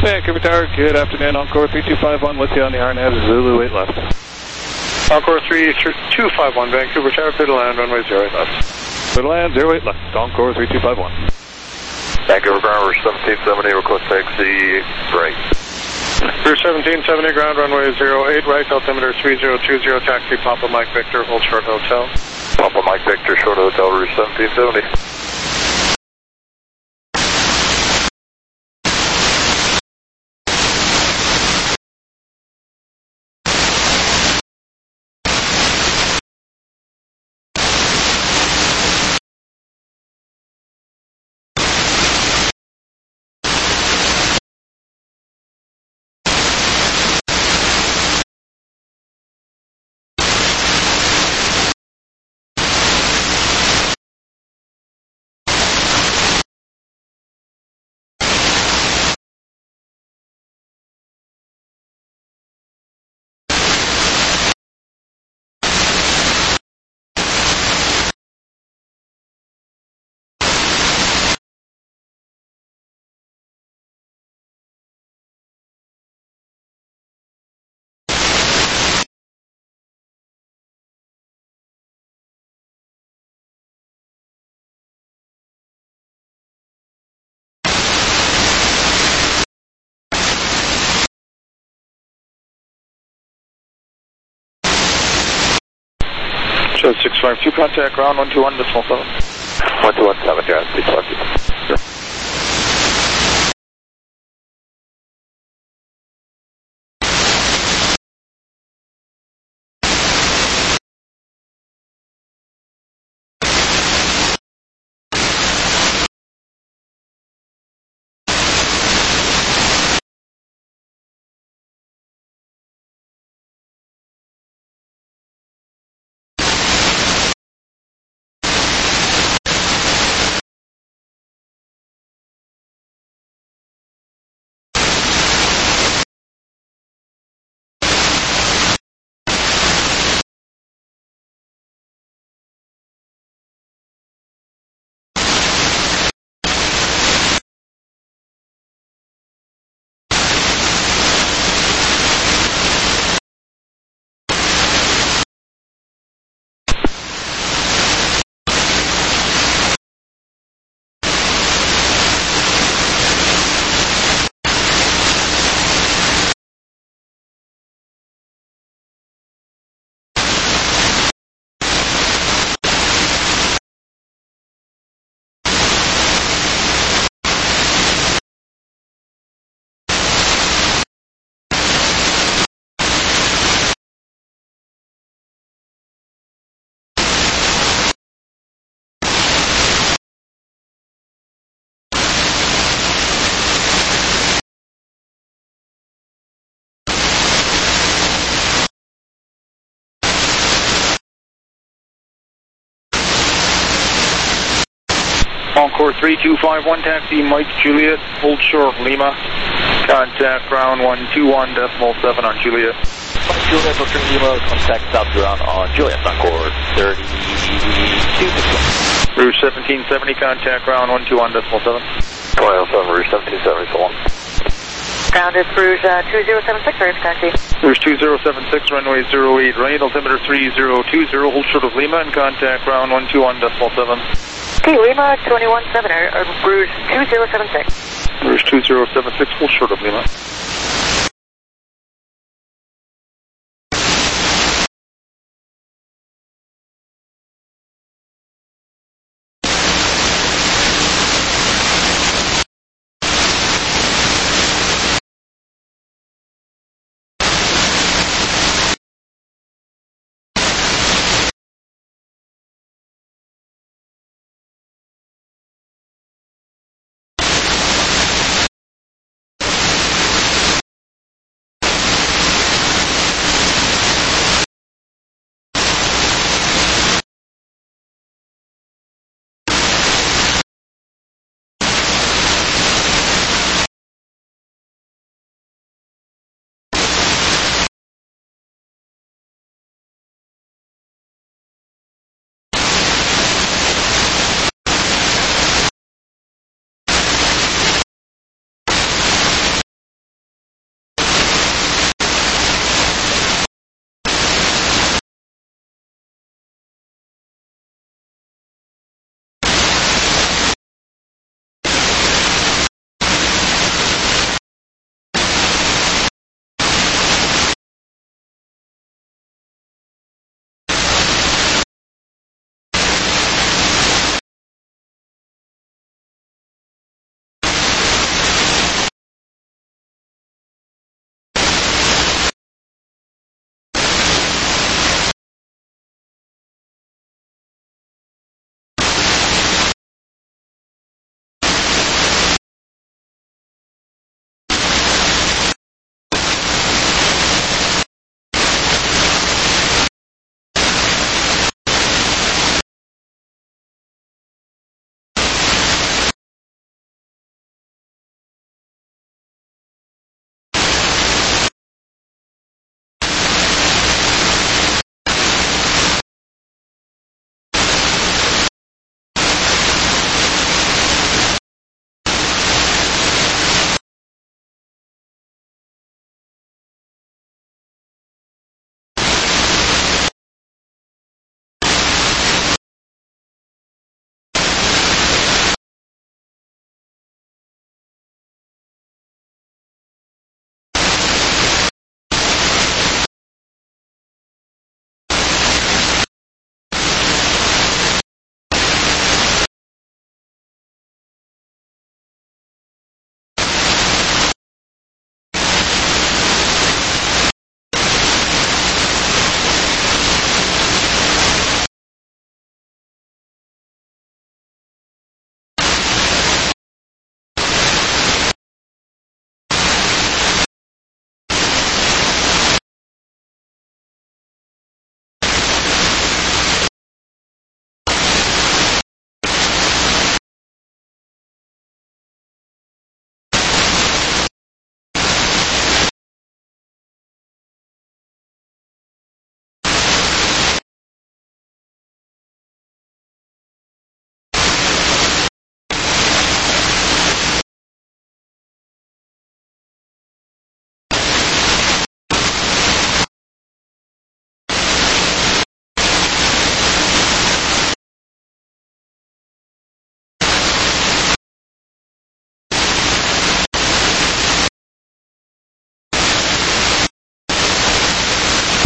Vancouver Tower, good afternoon. Encore 3251 with you on the RNAV, Zulu 8 left. Encore 3251, Vancouver Tower, clear to land, runway 08 left. Clear to land, 08 left, Encore 3251. Vancouver ground, Rouge 1770, request taxi right. Rouge 1770, ground, runway 08 right, altimeter 3020, taxi Papa Mike Victor, hold short hotel. Papa Mike Victor, short hotel, Rouge 1770. Show 652, contact ground 121.7. 1217, guys, please talk to you. Sure. Encore 3251, taxi Mike Juliet, hold short Lima, contact ground 121.7 on Juliet. Mike Juliet, Victor Lima, contact South ground on Juliet, Encore 3261. Rouge 1770, contact ground 121.7. 2007, Rouge 1770, so long. Grounded Rouge 2076, Rouge taxi. Rouge 2076, runway 08 right, altimeter 3020, hold short of Lima, and contact ground 121.7. Okay, Lima 217, Rouge 2076. Rouge 2076, hold short of Lima.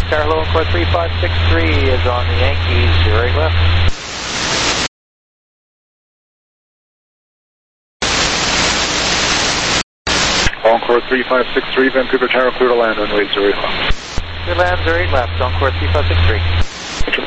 Tower, hello, Encore 3563 is on the Yankees, 08 left. Encore 3563, Vancouver Tower, clear to land, runway 08 left. Clear land, 08 left, Encore 3563.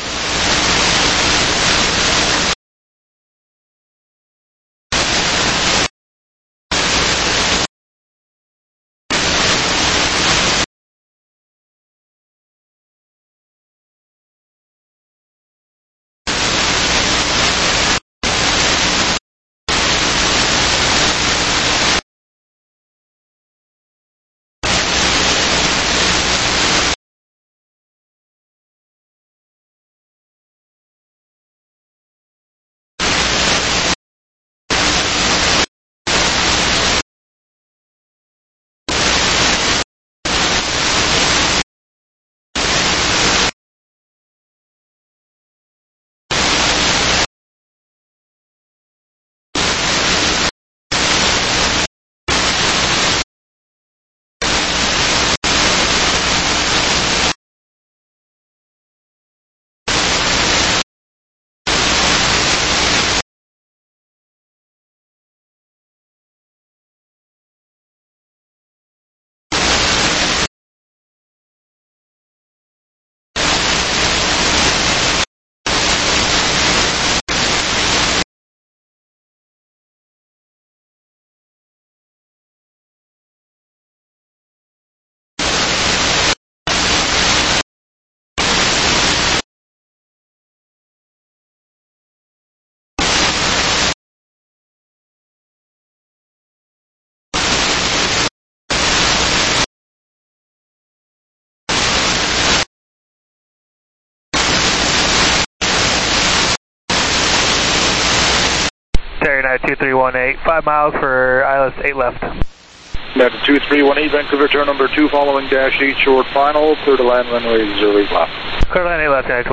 Terry United 2318, 5 miles for ILS 8 left. United 2318, Vancouver Tower number 2, following dash 8 short final, clear to land, runway 08 left. Clear land 8 left, United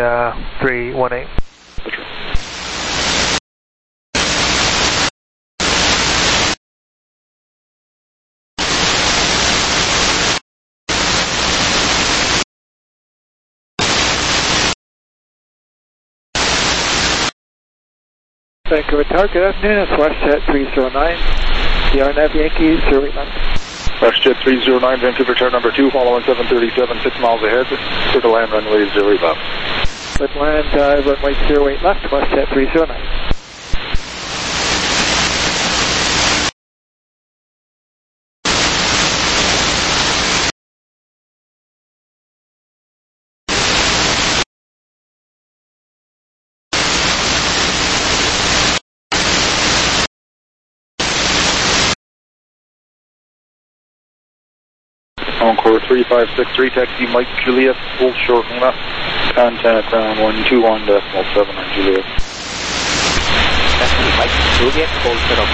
2318. Vancouver Tower, good afternoon, it's WestJet 309, the RNAV Yankees, 08 left. WestJet 309, Vancouver Tower number 2, following 737, 6 miles ahead, clear to land, runway 08 left. Clear to land, runway 08 left, WestJet 309. Encore 3563, taxi Mike Juliet, hold short left, contact ground 121.7 on Juliet. Taxi Mike Juliet, hold short of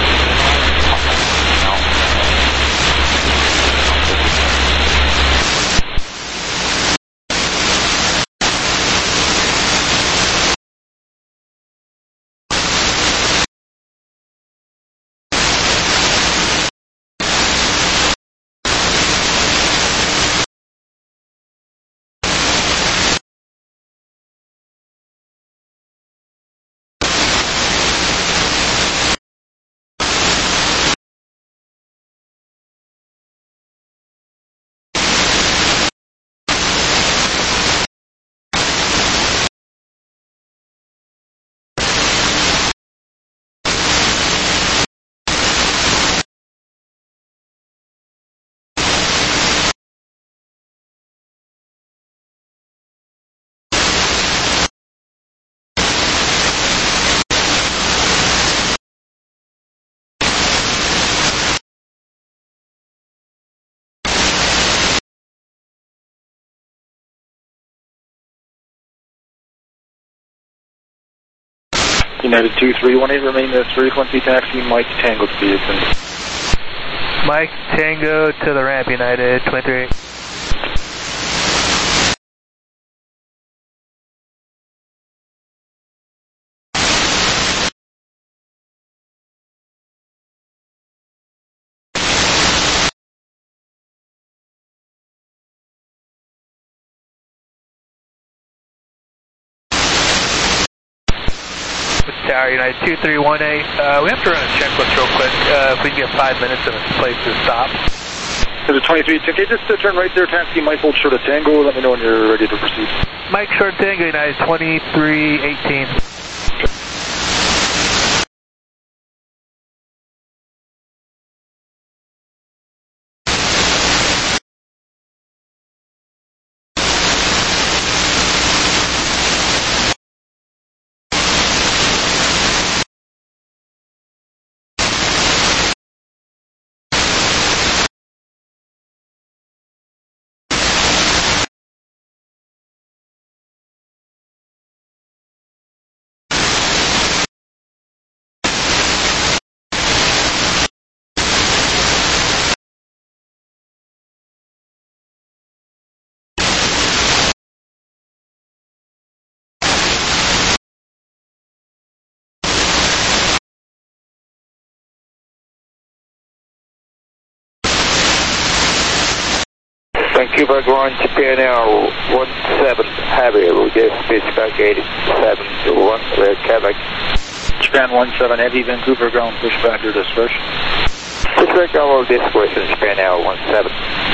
United 2318, remain this frequency, taxi Mike Tango speed. Mike Tango to the ramp, United 23. Tower United 2318. We have to run a checklist real quick. If we can get 5 minutes in this place to stop. There's a 23, okay, just turn right there, taxi Mike Hold Short of Tango. Let me know when you're ready to proceed. Mike Short Tango United 2318. Vancouver going to PNL 17 Heavy, we get speed back 87 to 1, Quebec. Japan 17 Heavy, Vancouver ground, pushback your dispersion. Pushback our dispersion, PNL 17.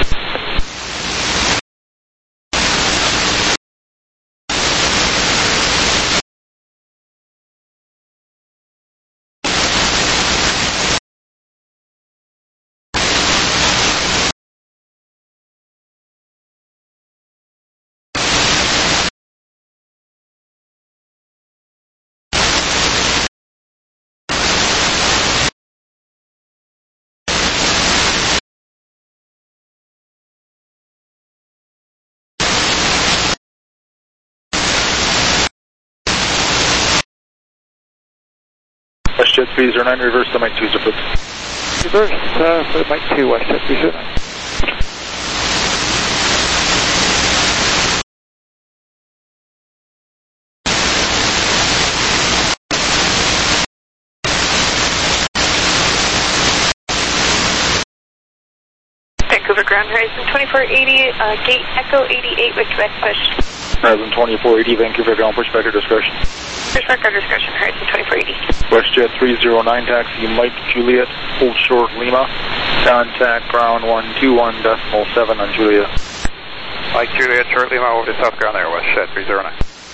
WestJet 309, reverse to Mike 2, please. Reverse for Mike 2, WestJet 309. Vancouver ground horizon 2480, gate Echo 88 with Quebec push. Horizon 2480, Vancouver ground, pushback your discretion. Pushback our discretion, horizon 2480. WestJet 309, taxi Mike Juliet, Hold Short Lima. Contact ground 121.7 on Juliet. Mike Juliet, Short Lima over to South Ground there, WestJet 309.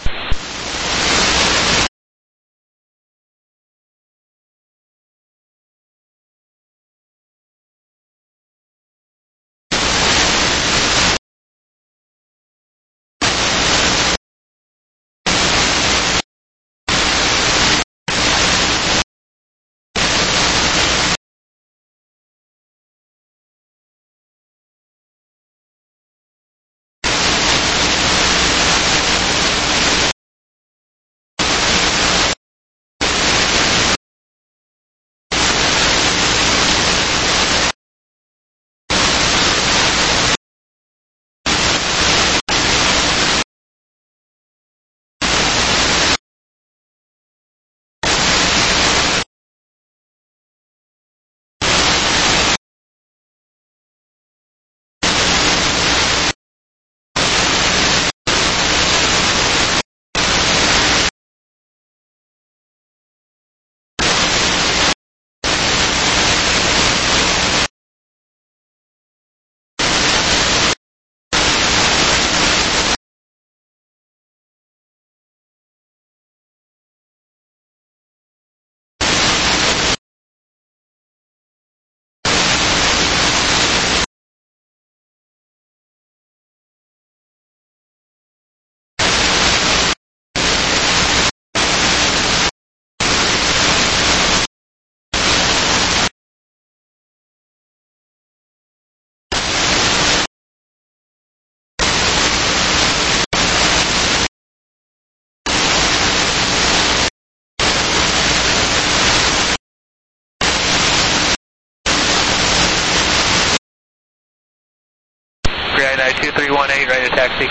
United 2318, ready to taxi.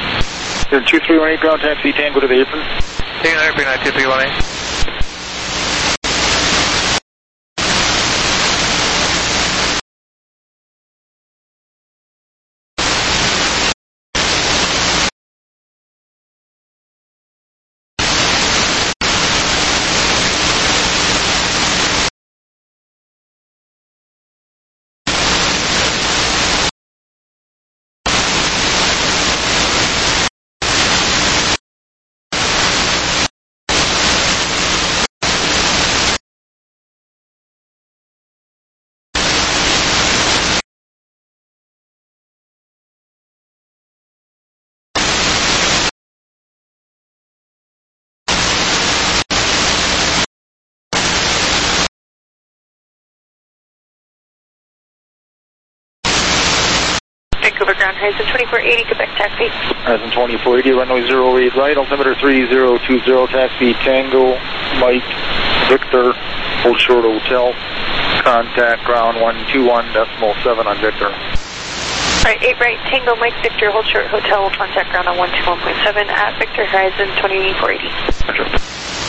2318, ground taxi, Tango to the apron. Tango to the apron, 2318. Vancouver Ground Horizon 2480, Quebec taxi. Horizon 2480, runway 08 right, altimeter 3020, taxi Tango, Mike, Victor, hold short hotel, contact ground 121.7 on Victor. Alright, 8 right, Tango, Mike, Victor, hold short hotel, will contact ground on 121.7 at Victor Horizon 2480. Roger.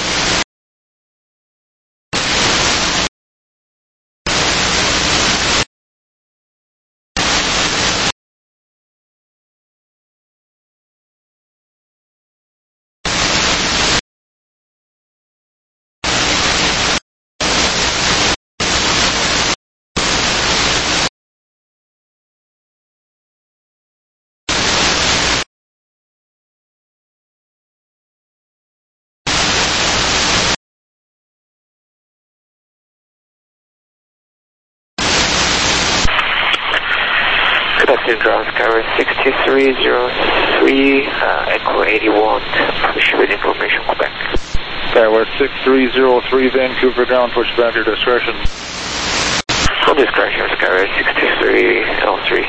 Connecting ground Skyrim 6303, Echo 81, push with information Quebec. Skyward 6303, Vancouver ground, push back your discretion. Full discretion, Skyward 6303.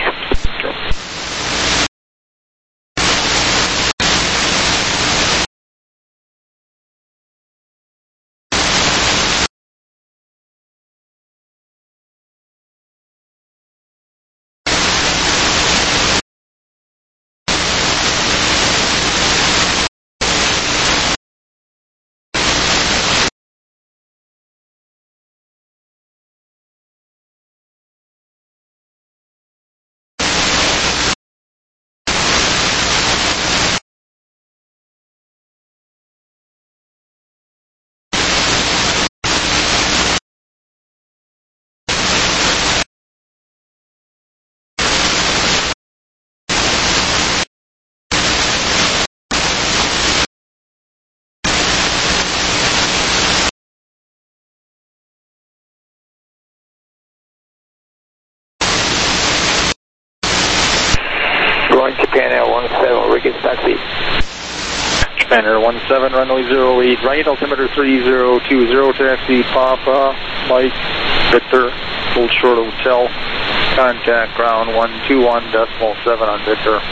Going Japan Air 17, Ricketts taxi. Japan Air 17, runway 08 right, altimeter 3020, taxi Papa, Mike, Victor, hold short hotel, contact ground 121.7 on Victor.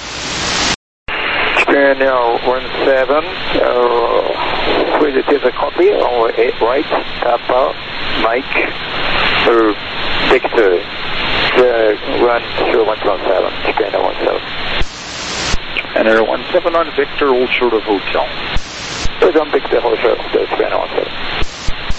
Japan Air 17, with a copy, runway 8 right, Papa, Mike, Victor, run 0117, Japan Air 17. Japan Air 17 on Victor, hold short of hotel. It's on Victor, hold short of hotel, Japan Air 17.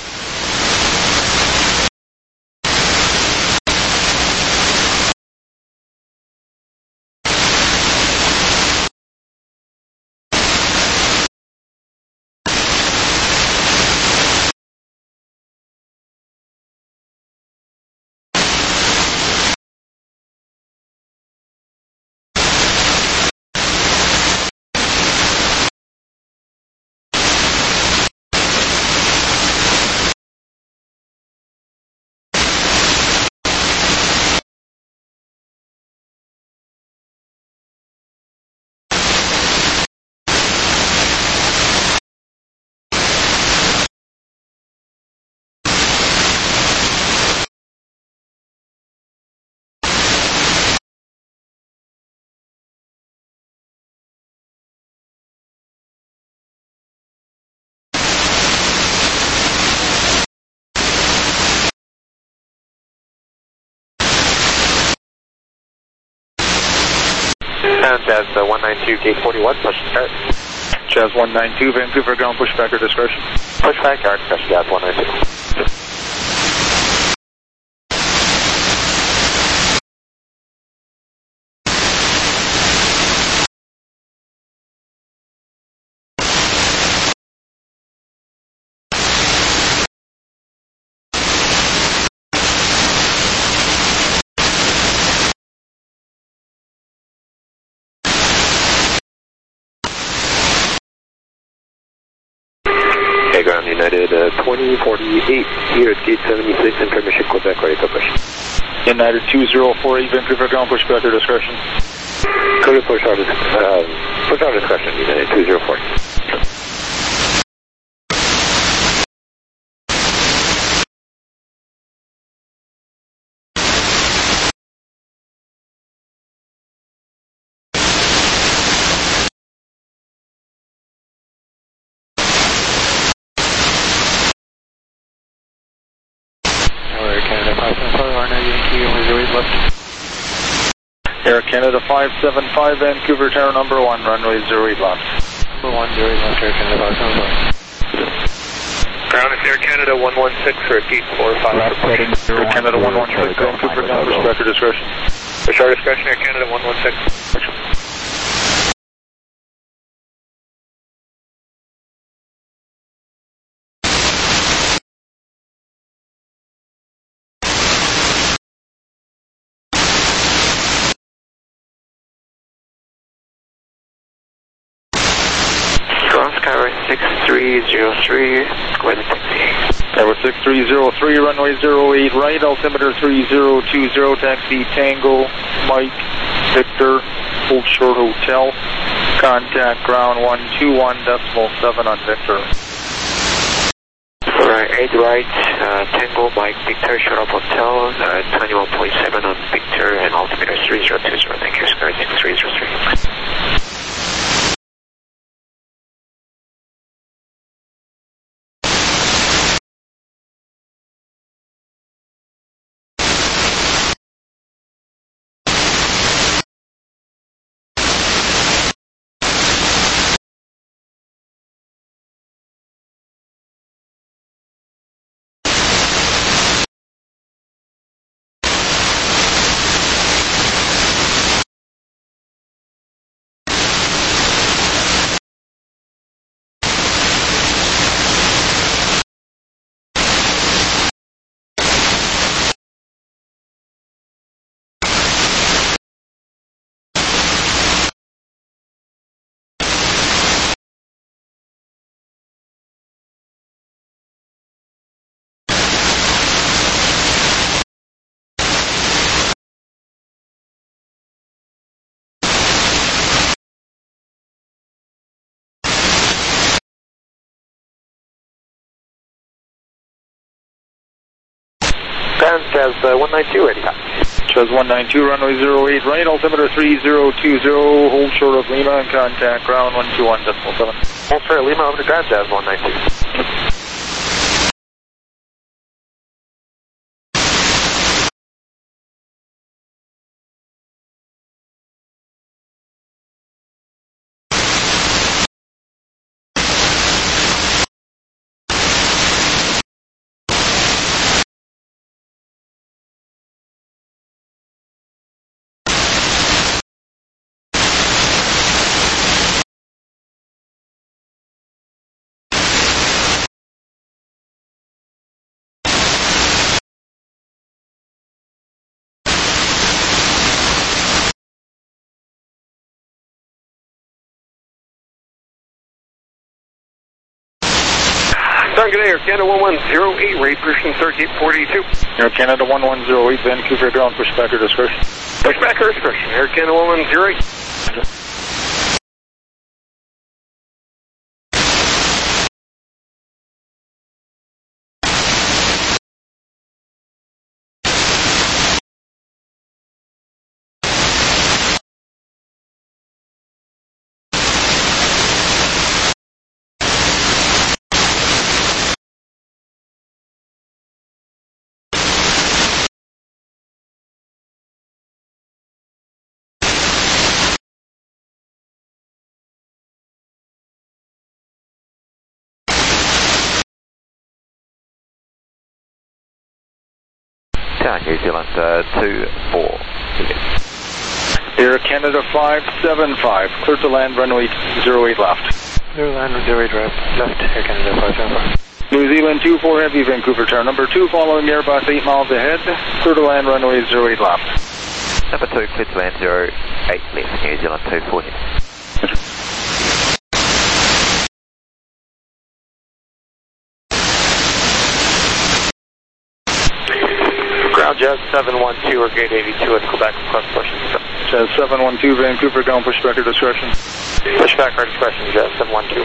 Jazz 192, gate 41, push start. Jazz 192, Vancouver ground, push back your discretion. Push back, yard discretion, Jazz 192. Ground United 2048 here at gate 76 in permission Quebec, ready to push. United 2048 Vancouver ground, push back your discretion. Clear push our discretion, United 2048. RNAV Yankee, runway 08 left. Air Canada 575, Vancouver Tower number 1, runway 08 left. Number 1, 08 left, Air Canada 575. Ground is Air Canada 116, repeat 45. Air Canada 116, Vancouver ground, respect your discretion. Our discretion, Air Canada 116. Skyway 6303, go ahead and taxi. Skyway 6303, runway 08 right, altimeter 3020, taxi Tango, Mike, Victor, Old Short Hotel, contact ground 121.7 on Victor. Alright, 8 right, Tango, Mike, Victor, Short Hotel, 21.7 on Victor, and altimeter 3020, thank you, Skyway 6303. Jazz 192 ready. Jazz 192, runway 08 right, altimeter 3020, hold short of Lima and contact ground 121.7. Hold short of Lima over to ground, Jazz 192. Good day, Air Canada 1108, rate person 3842. Air Canada 1108, Vancouver ground, pushback or discretion. Pushback or discretion, Air Canada 1108. New Zealand 24. Air Canada 575, clear to land runway 08 left. Clear to land 08 left, Air Canada 575. New Zealand 24 Heavy, Vancouver tower number 2, following Airbus 8 miles ahead, clear to land runway 08 left. Number 2, clear to land 08 left, New Zealand 24 Heavy. Jazz 712 or gate 82 at Quebec, request pushing. Jazz 712, Vancouver, ground pushback or discretion. Pushback or discretion, Jazz 712.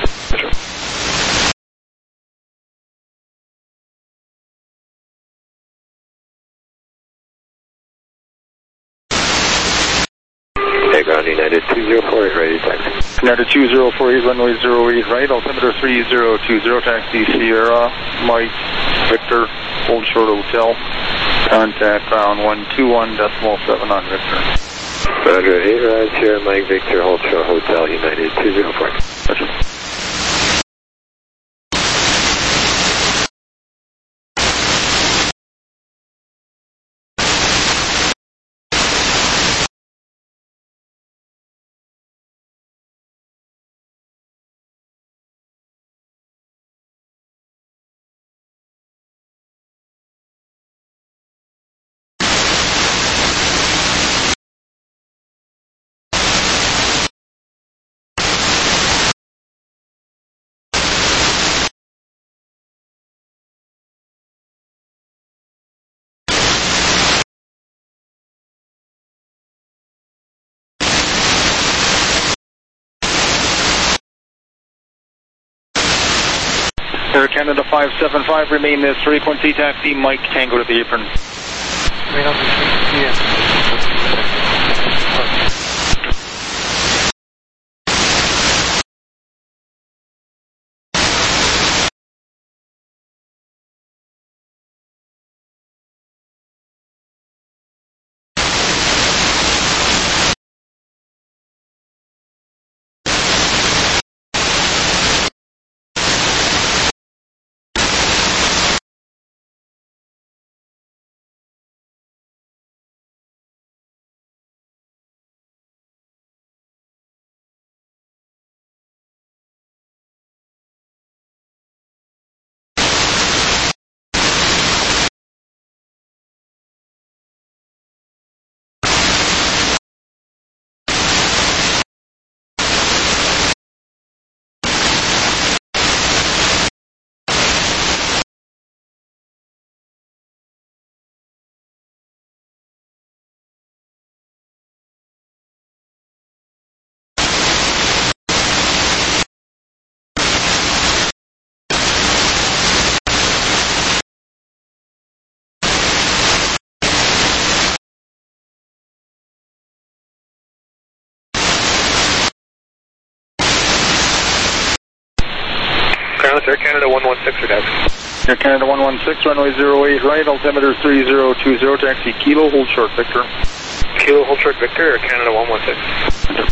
Hey, ground United 2048, ready taxi. United 2048, runway 08 right, altimeter 3020, taxi Sierra, Mike, Victor, Old Short Hotel. Contact ground 121.7 on Victor. Roger, 8 rides here, Mike Victor, hold short hotel, United 204. Roger. Air Canada 575, remain this frequency, taxi Mike Tango to the apron. Remain on this frequency, yes. Ground, Air Canada 116 or taxi. Air Canada 116, runway 08 right, altimeter 3020, taxi Kilo, hold short Victor. Kilo, hold short Victor, Air Canada 116.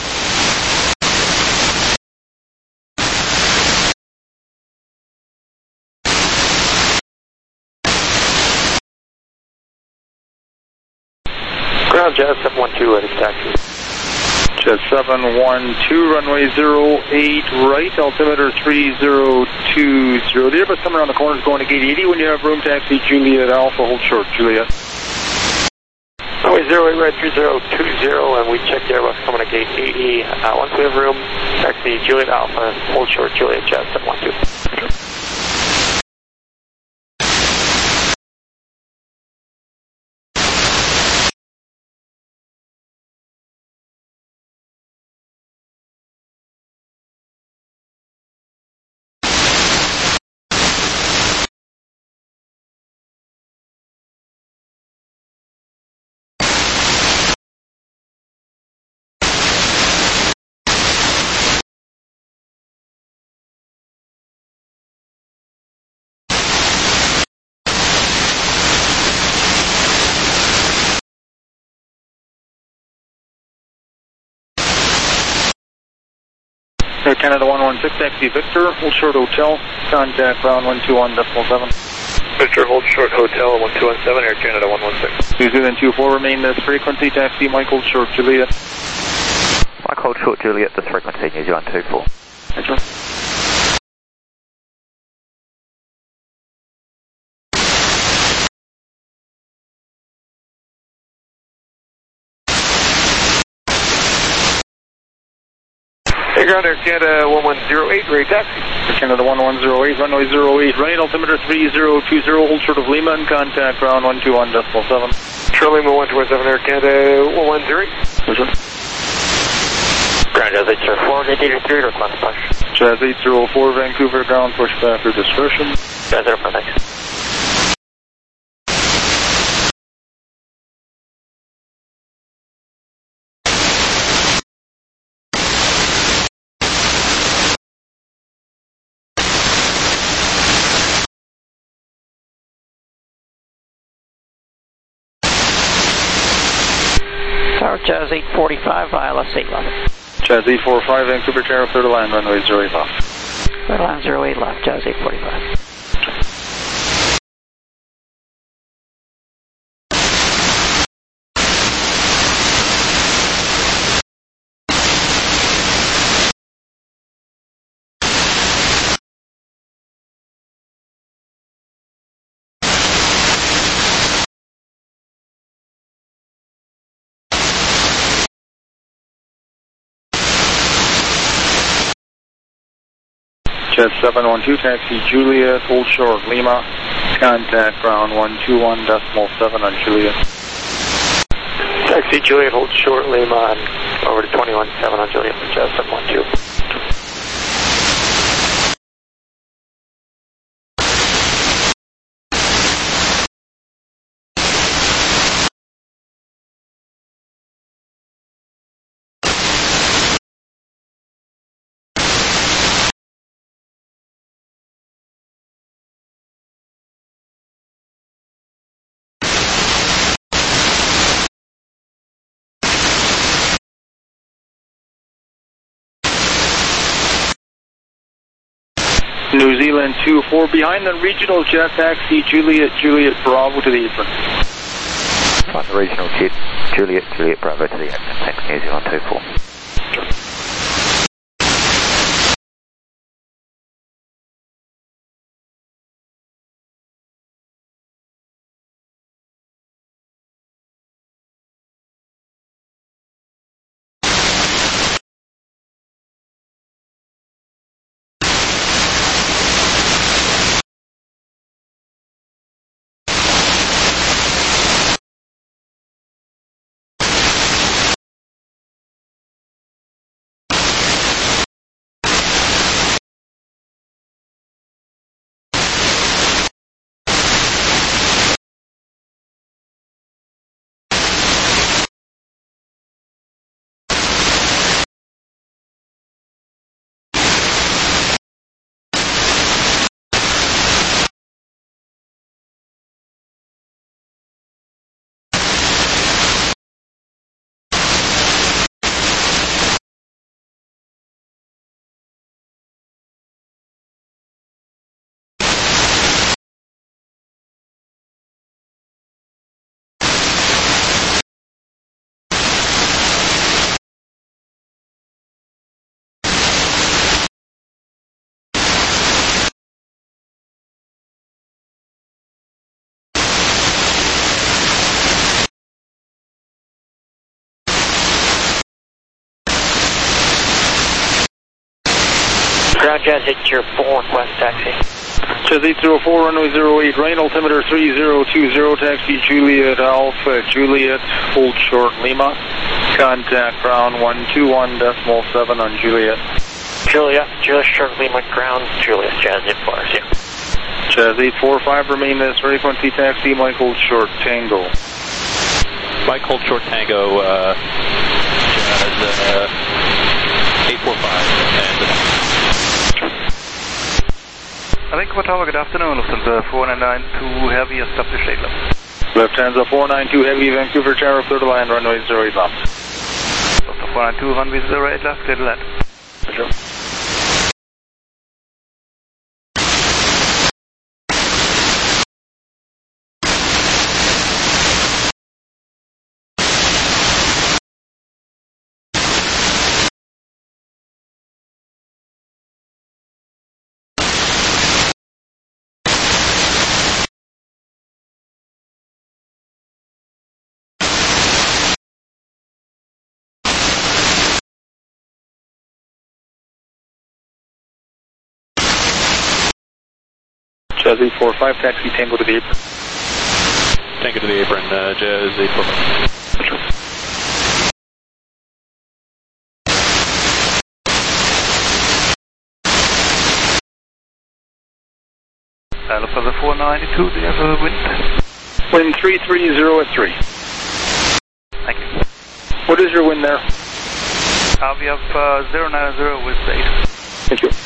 Ground, Jazz 712, ready for taxi. Jet 712, runway 08 right, altimeter 3020. The Airbus coming around the corner is going to gate 80. When you have room, taxi Juliet Alpha, hold short Juliet. Runway 08 right, 3020, and we checked the Airbus coming to gate 80. Once we have room, taxi Juliet Alpha, hold short Juliet Jet 712. Air Canada 116, taxi Victor, hold short hotel, contact ground 121.7. Victor, hold short hotel 1217, Air Canada 116. New Zealand 24, remain this frequency, taxi Mike, hold short Juliet. Mike, hold short Juliet, this frequency, New Zealand 24. Roger. Hey, ground, Air Canada 1108, ready taxi. Air Canada 1108, runway 08 right, altimeter 3020, hold short of Lima, and contact ground 121.7. Charlie Lima 127, Air Canada 110. Roger. Ground, Jazz 804, gate 83, request push. Jazz 804, Vancouver, ground push back for discretion. Jazz 04, thanks. Tower, Jazz 845, ILS 8 left. Jazz 845, Vancouver Tower, third line, runway 08 left. Third line 08 left, Jazz 845. Jet 712, taxi Juliet, hold short, Lima, contact ground 121.7 on Juliet. Taxi Juliet, hold short, Lima, and over to 21.7 on Juliet for Jet 712. New Zealand 24, behind the regional jet, taxi Juliet, Juliet Bravo to the apron. Find the regional jet, Juliet, Juliet Bravo to the apron, thanks New Zealand 24. Ground Jazz, hit your 4 request taxi. Jazz 804, runway 08, rain altimeter 3020, taxi Juliet Alpha, Juliet, hold short, Lima, contact ground 121.7 on Juliet. Juliet, Juliet short, Lima, ground, Juliet, Jazz 840, yeah. Jazz 845, remain this frequency, taxi Mike hold short, Tango. Mike hold short, Tango, Jazz 845, and Vancouver Tower, good afternoon. Lufthansa 492 Heavy, establish 8 left. Lufthansa 492 Heavy, Vancouver Tower, third line, runway 08 left. Lufthansa 492, runway 08 left, clear to land. Sure. Jazz 845, taxi Tango to the apron. Tango to the apron, Jazz 845. Lufthansa 492, do you have a wind? Wind 330 at 3. Thank you. What is your wind there? We have 090 with 8. Thank you.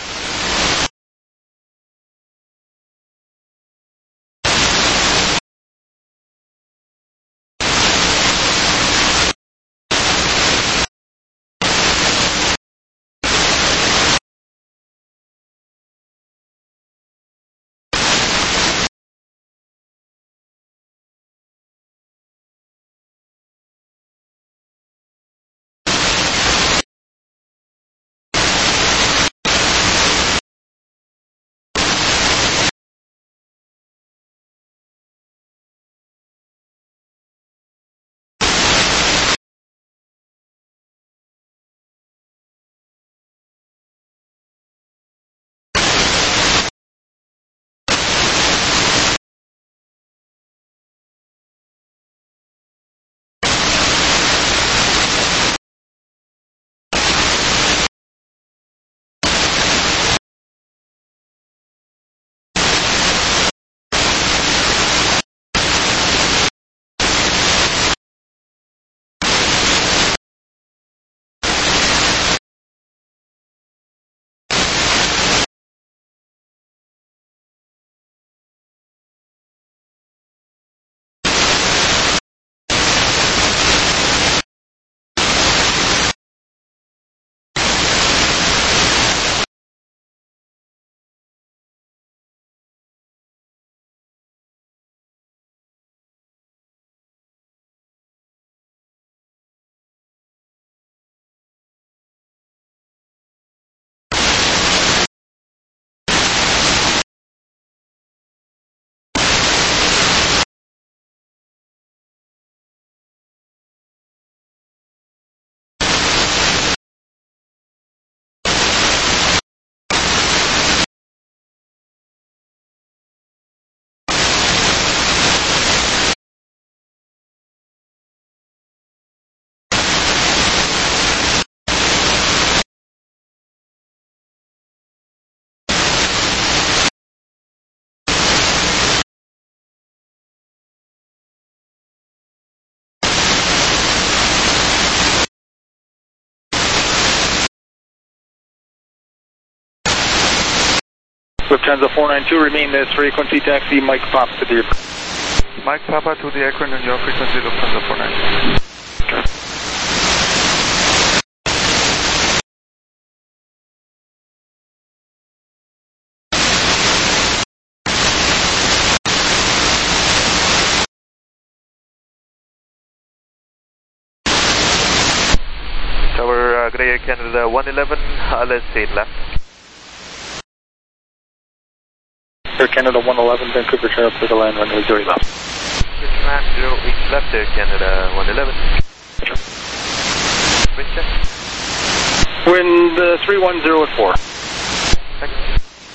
Lufthansa 492, remain this frequency, taxi Mike Papa to the aircraft. Mike Papa to the aircraft on your frequency, Lufthansa 492. Tower Grey Canada 111, let's 8 left. Air Canada 111, Vancouver, turn up to the land, runway 0 left. Tram 08 left, Air Canada 111. Wind check. Wind 310 at 4. Thanks.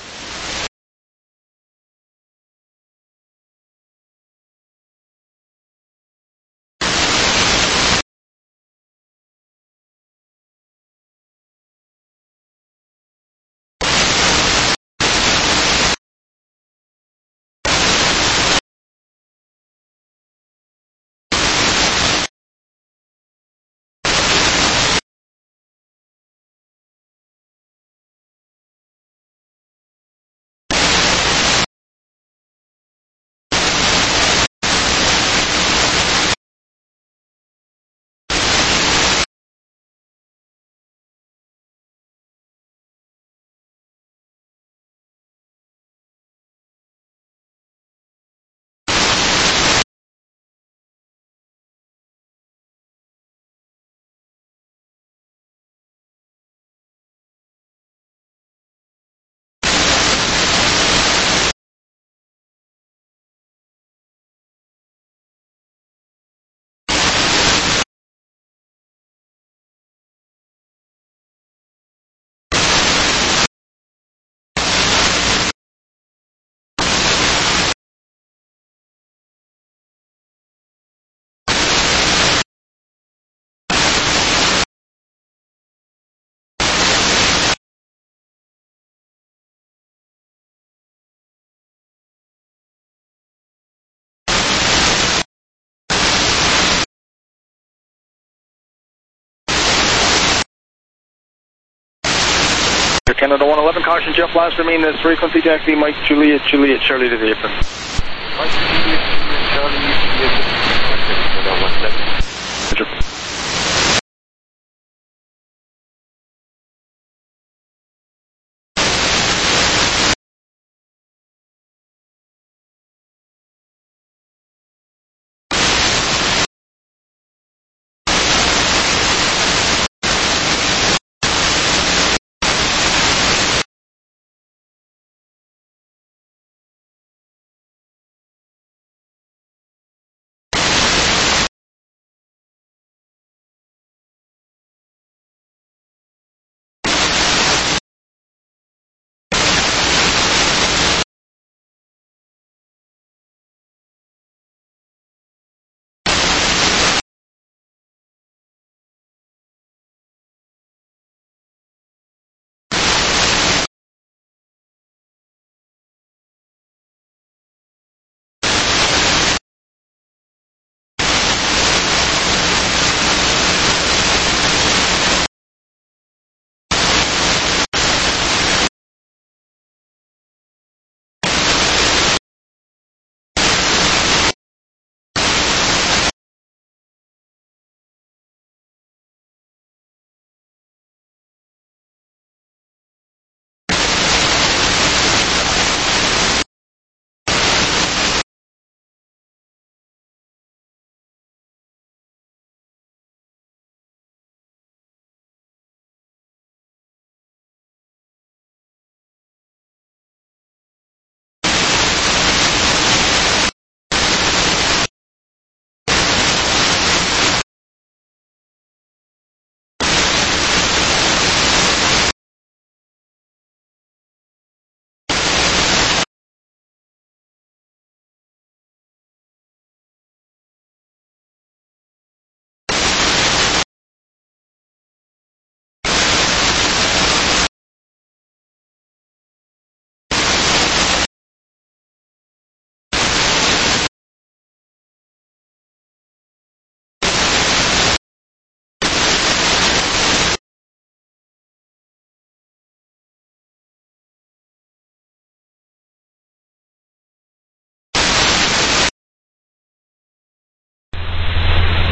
Air Canada 111, caution jet blast, remain this frequency, taxi Mike Juliet, Charlie to the apron. Mike Juliet, Charlie, Juliet, 111.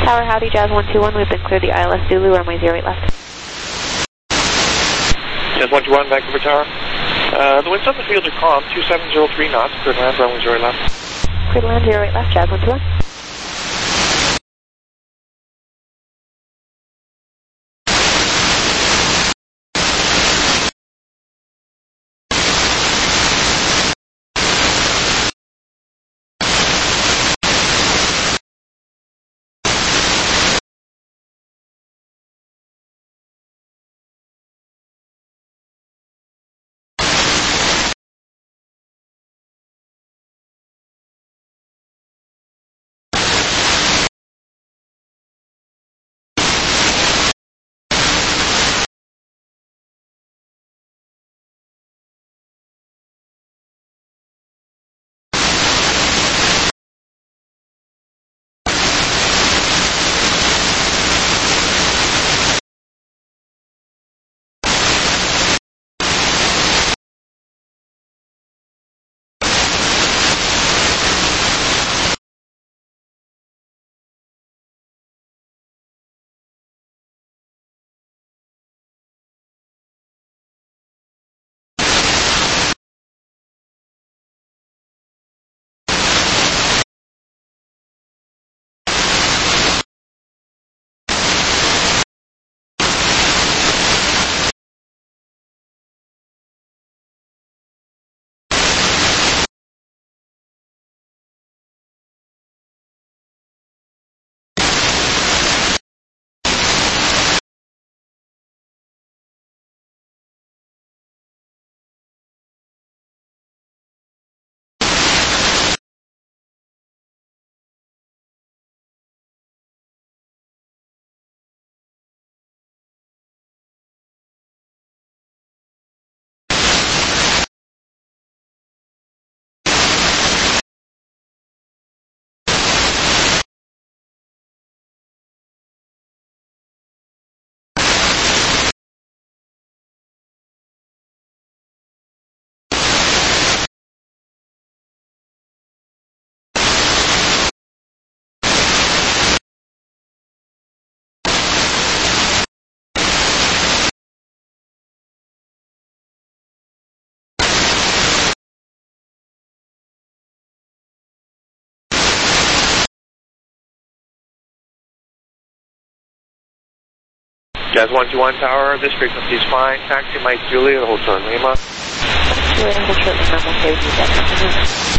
Tower, howdy, Jazz 121. We've been cleared the ILS Zulu, runway 08 left. Jazz 121, Vancouver Tower. The winds on the field are calm, 2703 knots, cleared land, runway 08 left. Cleared land 08 left, Jazz 121. Jazz 121 Tower, this frequency is fine. Taxi Mike Julia, hold short Lima. Julia, hold short Lima, I'm okay with you, Jazz 121.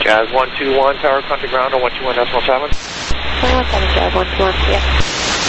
Jazz 121, tower contact ground on 121.7. 117, Jazz 121, yeah.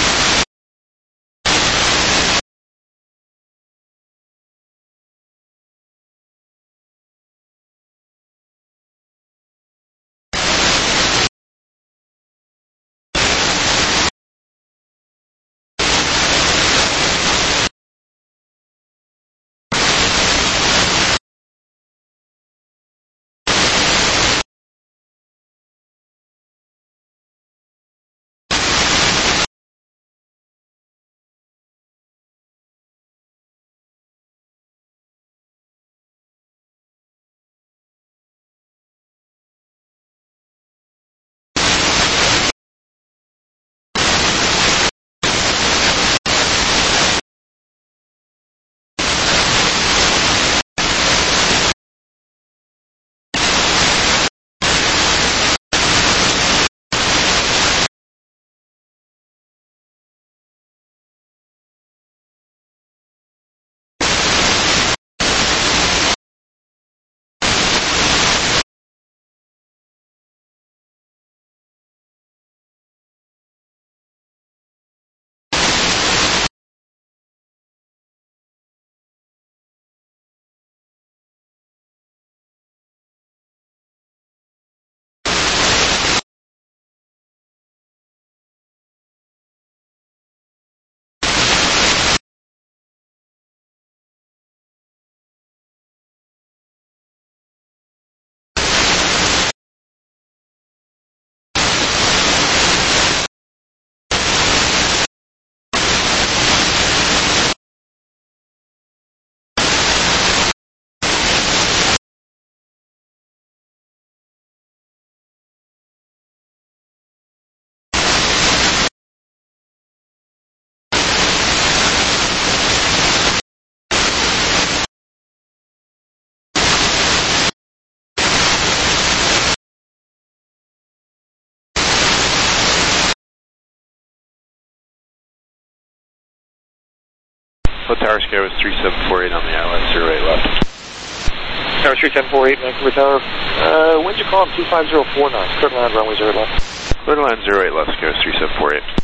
Tower scare was 3748 on the ILS 08 left. Tower 3748, Vancouver Tower. Winds are calling 25049, clear land runway 0 left. Clear land 08 left, scare was 3748.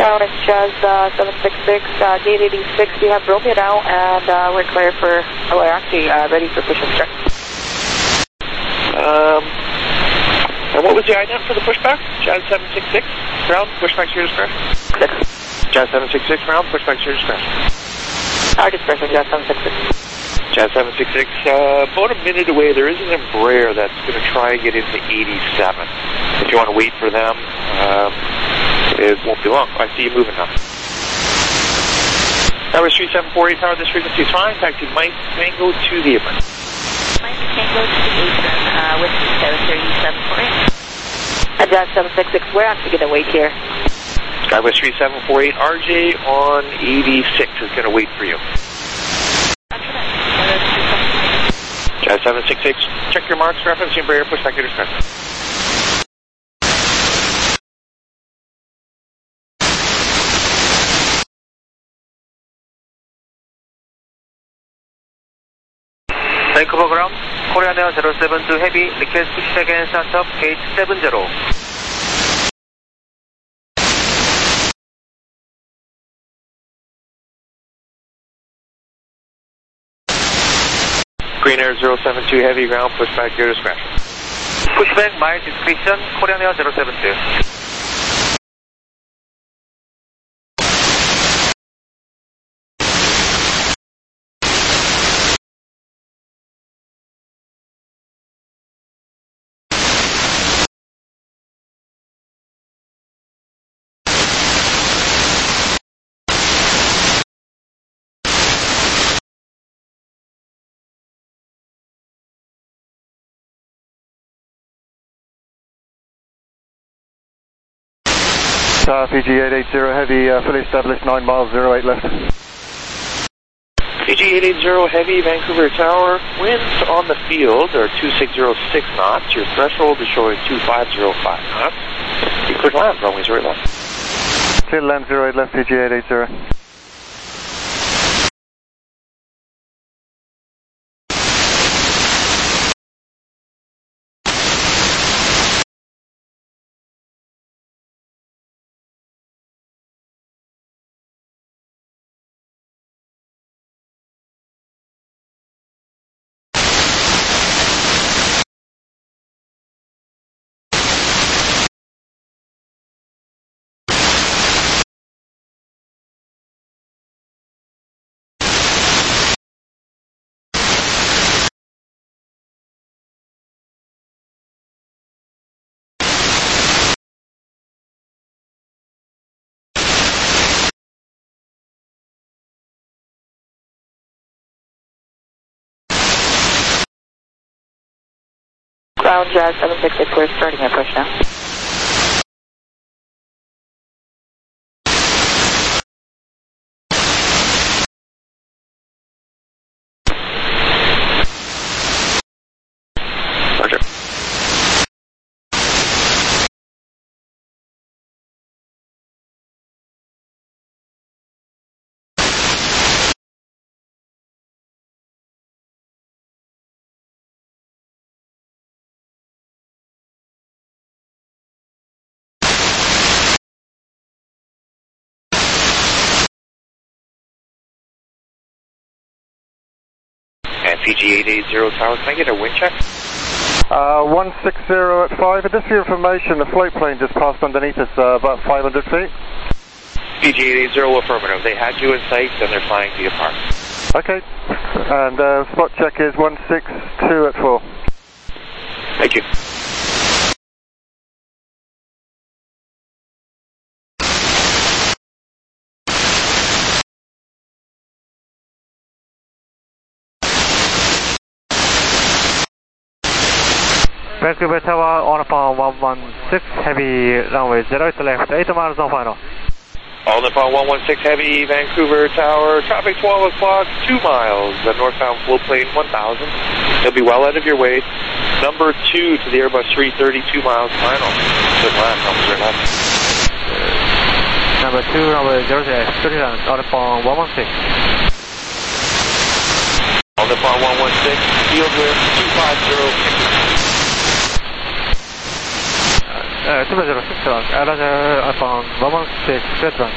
Ground and Jazz 766, gate 86, we have Romeo now, and we're clear for, oh, we're actually ready for push and start. And what was the ident for the pushback? Jazz 766, ground, pushback to your discretion. 6. Jazz 766, ground, pushback to your discretion. Our discretion, Jazz 766. Jazz 766, about a minute away, there is an Embraer that's going to try and get into 87. If you want to wait for them, it won't be long. I see you moving now. That was 3748 Tower, this frequency is fine. Back to Mike Tango to the apron. Mike Tango to the apron, with 73748. Jazz 766, we're actually going to wait here. Skywest 3748, RJ on 86 is going to wait for you. Jazz 766, check your marks, reference the Embraer, push back to your discretion. Vancouver ground, Korean Air 072 Heavy, request to check and start up, gate 70. Green Air 072 Heavy, ground, push back to your discretion. Pushback, my discretion, Korean Air 072. Fiji 880 Heavy, fully established, 9 miles, 08 left. Fiji 880 Heavy, Vancouver Tower, winds on the field are 2606 knots. Your threshold is showing 2505 knots. You could land, runway 08 left. Clear to land 08 left, Fiji 880. Ground Jazz 766, we're starting our push now. Roger. And Fiji 880 Tower, can I get a wind check? 160 at 5. Just for your information, the float plane just passed underneath us about 500 feet. Fiji 880 affirmative. They had you in sight and they're flying via park. Okay. And spot check is 162 at 4. Thank you. Vancouver Tower on upon 116 Heavy, runway 08 left, 8 miles on final. All upon 116 Heavy, Vancouver Tower, traffic 12 o'clock, 2 miles, the northbound flow plane 1000. You'll be well out of your way. Number 2 to the Airbus 330, 2 miles final. Good land, number 0 Number 2, runway 08, 30 on upon 116. On upon 116, field wind 250. altimeter 06 round, Roger, upon 116, set run.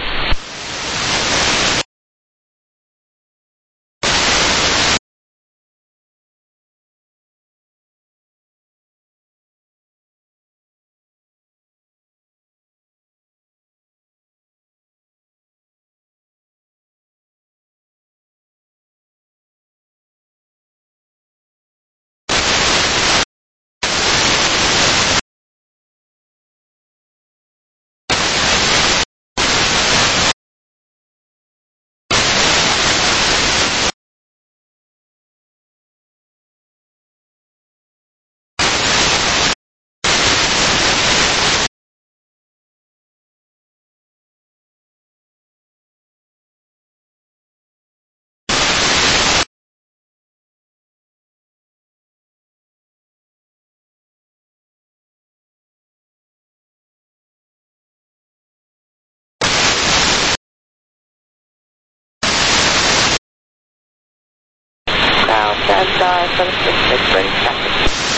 Ground 766, ready to taxi.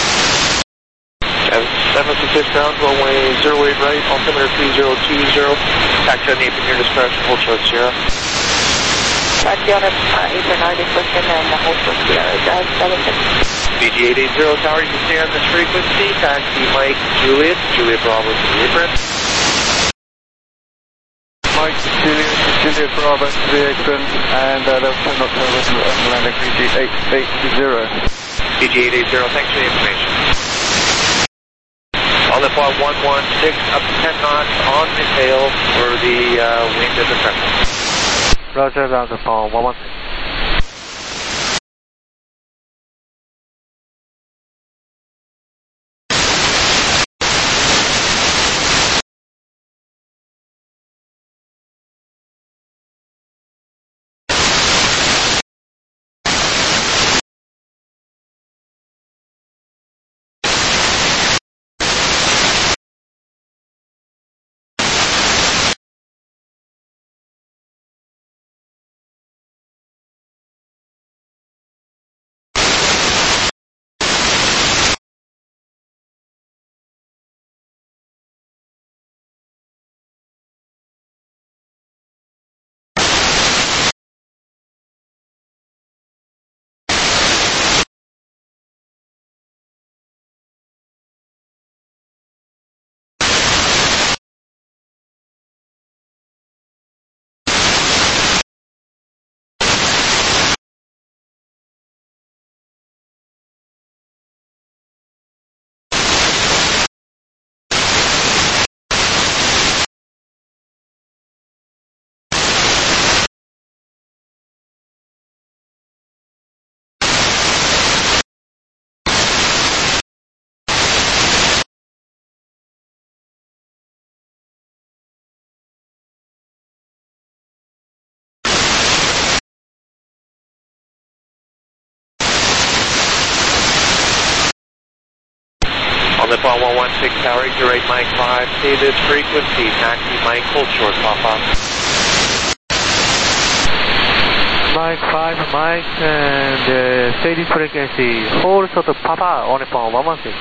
766 ground, runway 08 right, altimeter 3020. Taxi on the apron, your discretion, hold short Sierra. Taxi on apron, our discretion, and hold short Sierra, Jazz 76. BG880 tower, you can stay on this frequency. Taxi Mike Juliet, Juliet Bravo to the apron. Mike Juliet Bravo to the apron, and they'll turn up to landing BG880. BG880, thanks for the information. On the flight 116, up to 10 knots on the tail for the wind of the pressure. Roger, round upon 116. On the Paul 116 tower, your 8 Mike 5, stay this frequency, taxi Mike, hold short, Papa. Mike 5, Mike, and stay this frequency, hold short, Papa, on the Paul 116.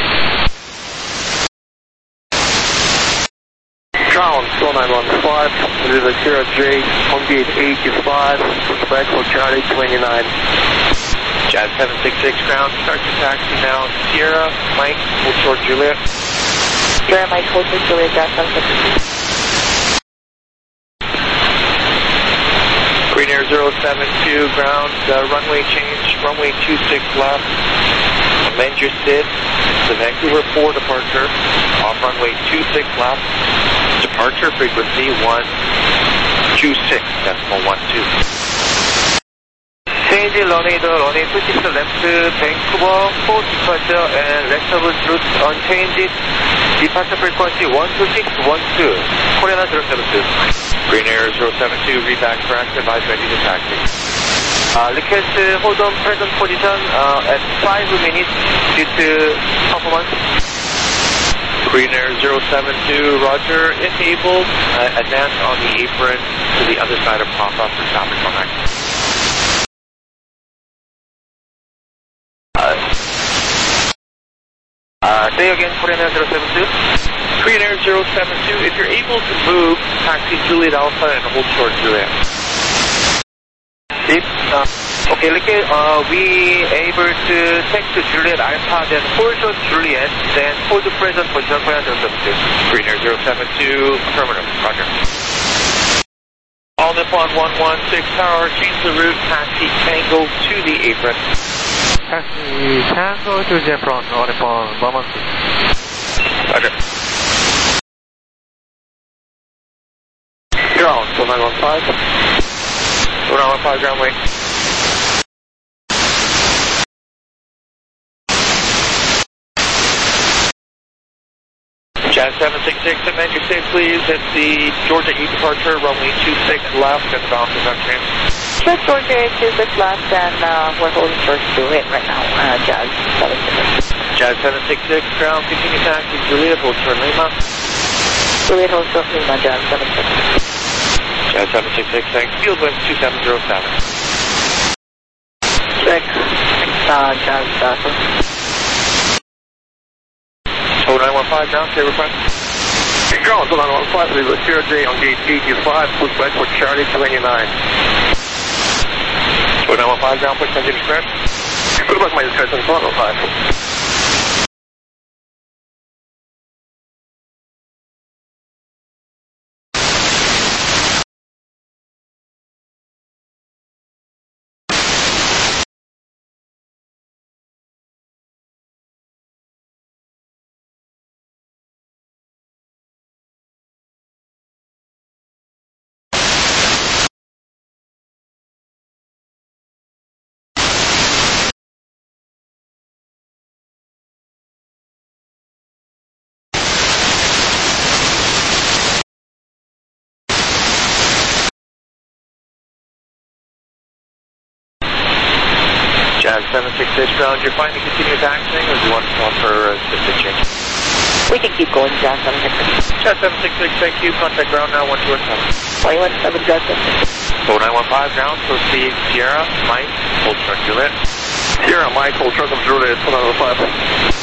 Ground 915, this is Akira J, on gate 85, respectful Charlie 29. Jazz 766 ground, start your taxi now. Sierra, Mike, hold short Juliet. Sierra, Mike, hold short Juliet, Jazz 766. Green Air 072 ground, runway change, runway 26 left. Amend your SID, the Vancouver 4 departure, off runway 26 left. Departure frequency 126.12. Change runway 26 left, Vancouver 4 departure and rest of route unchanged. Departure frequency 126.12. Korean 072. Green Air 072, read back correct, advise ready to taxi. Request hold on present position at 5 minutes due to performance. Green Air 072, roger, if able, advance on the apron to the other side of pop-up for traffic contact. Say again, Korean Air 072. Korean Air 072, if you're able to move, taxi Juliet Alpha and hold short Juliet. Okay, we able to take to Juliet Alpha, then hold short Juliet, then hold the present position Korean Air 072. Korean Air 072, affirmative, roger. All Nippon 116 Tower, change the route, taxi Tango to the apron. Taxi Tango to the apron, all Nippon 116. Roger. Ground, 1915. 1915, ground wing. Jazz 766, amend your safe please at the Georgia E departure, runway 26 left, and the balance is unchanged. Just Georgia 26 left, and we're holding short Juliet right now, Jazz 766. Jazz 766, ground, continue taxi, Juliet, hold short Lima. Juliet, hold short Lima, Jazz 766. Jazz 766, thanks, field winds 2707. Check, Jazz 766. 0915, ground, clear request. Ground, 0915, we will 0J on gate 85, push back for Charlie 29. 0915, ground, push back to express. Push back my discretion, 0915. Jazz 766, ground, you're fine to continue taxiing, or do you want to call for assisted change? We can keep going, Jazz 766. Jazz 766, thank you, contact ground now, 127. 117, Jazz 766. 0915, ground, proceed, Sierra, Mike, hold short Juliet. Sierra, Mike, hold short of Juliet, 0915.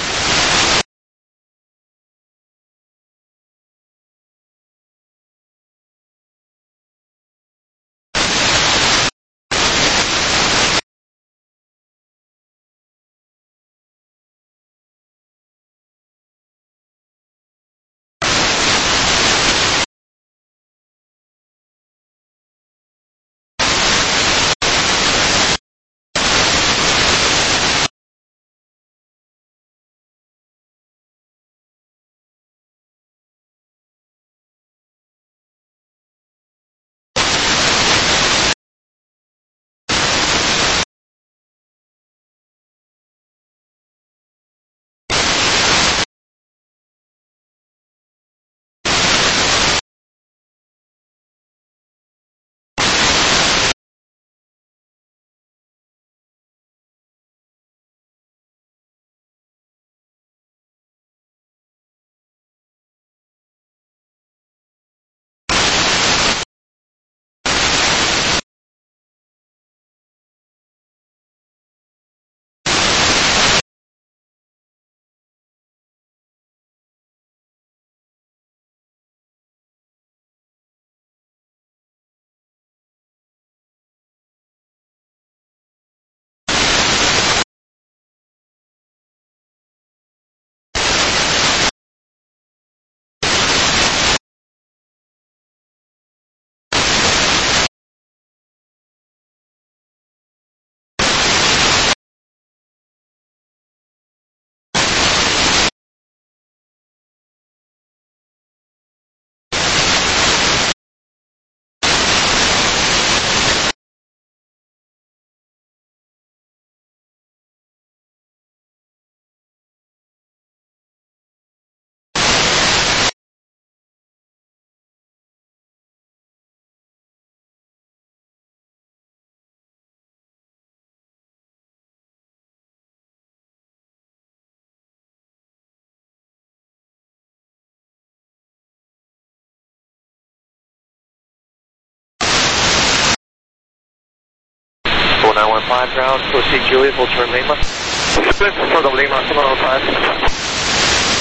Five ground, proceed Juliet, hold short Lima. Split for the Lima, 705.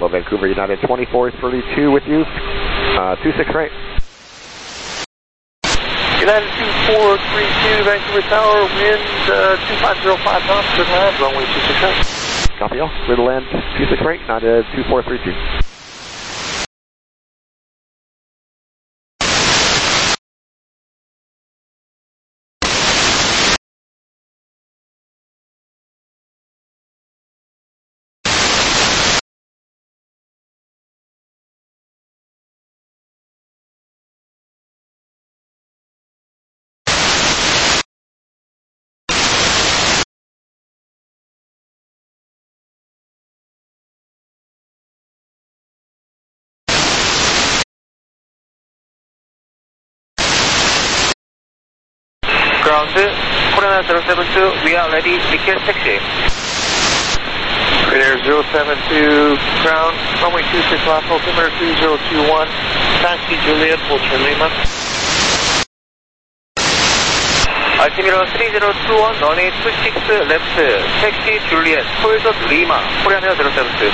Hello, Vancouver, United 2432 with you. 26 right. United 2432, Vancouver Tower, wind 2505 knots, clear to land, runway 26 right. Copy all. Clear to land 26 right, United 2432. Ground, Korean 072, we are ready, begin taxi. Air 072, ground, runway 26 left, altimeter 3021, taxi Juliet, full turn Lima. Altimeter 3021, runway 26 left, taxi Juliet, full turn Lima, Korean 072.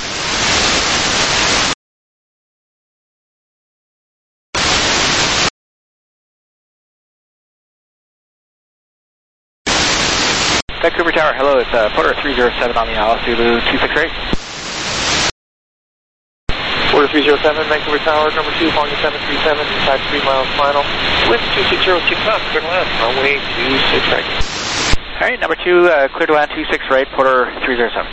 Vancouver Tower, hello, it's Porter 307 on the Alice Zulu 268. Porter 307, Vancouver Tower, number 2, volume 737, inside 3 miles final, wind 2606 knots, clear to land, runway 26 right. Alright, number 2, clear to land 26 right, Porter 307.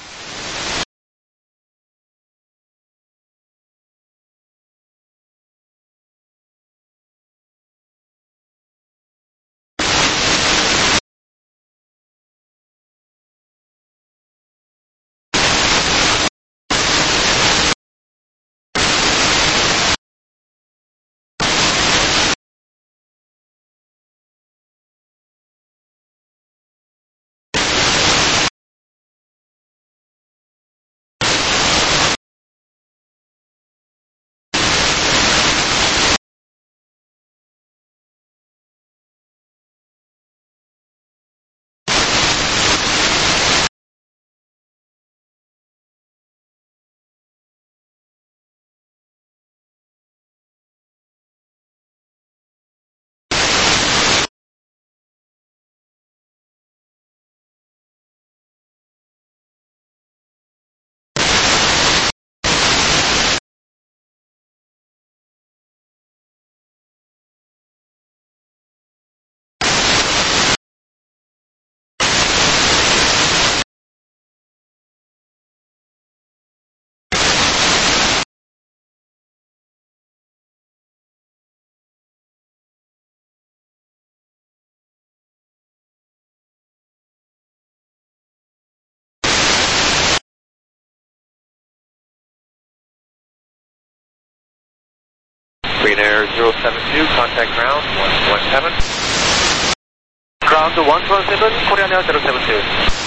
Green Air 072, contact ground 117. Ground 117, Korean Air 072.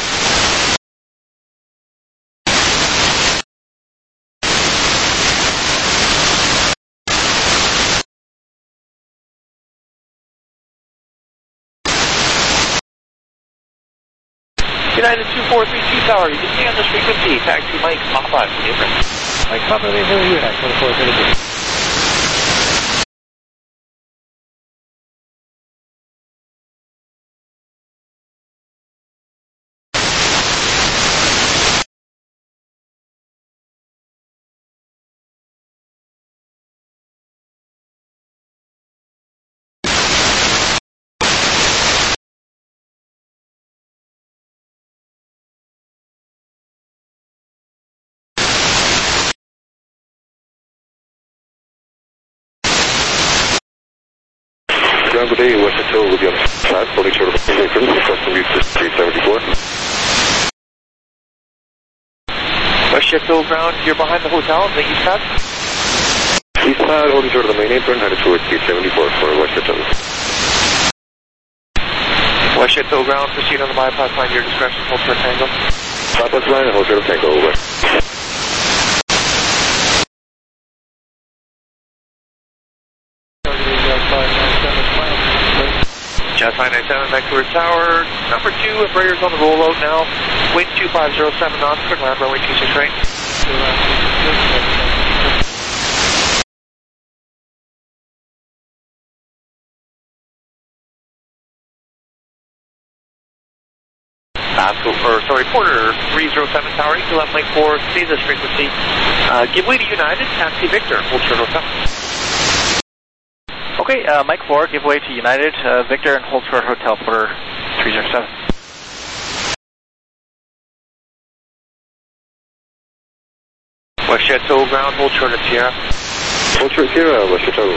United 2432 Tower, you can see on this frequency, taxi Mike Papa, different. Mike Papa, they hear you at 2432. Good day, Western Hill will be on flat, holding short of the apron, custom use 374. West Sheffield ground, you're behind the hotel, the east pad? East pad, holding short of the main apron, headed towards 374 for West Sheffield. West Sheffield ground, proceed on the bypass line, your discretion, hold for a tango. Bypass line, hold short of tango, over. Jazz 997, Vancouver Tower, number 2, Embraer's on the rollout now, wind 2507 knots, clear land, runway 26 right. Porter 307 Tower, 11 Mike 4, stay this frequency. Give way to United, taxi Victor, hold short hotel. Okay, Mike 4, give way to United, Victor, and hold short hotel, Porter 307. West Chateau ground, hold short at Sierra. Hold short Sierra, West Chateau.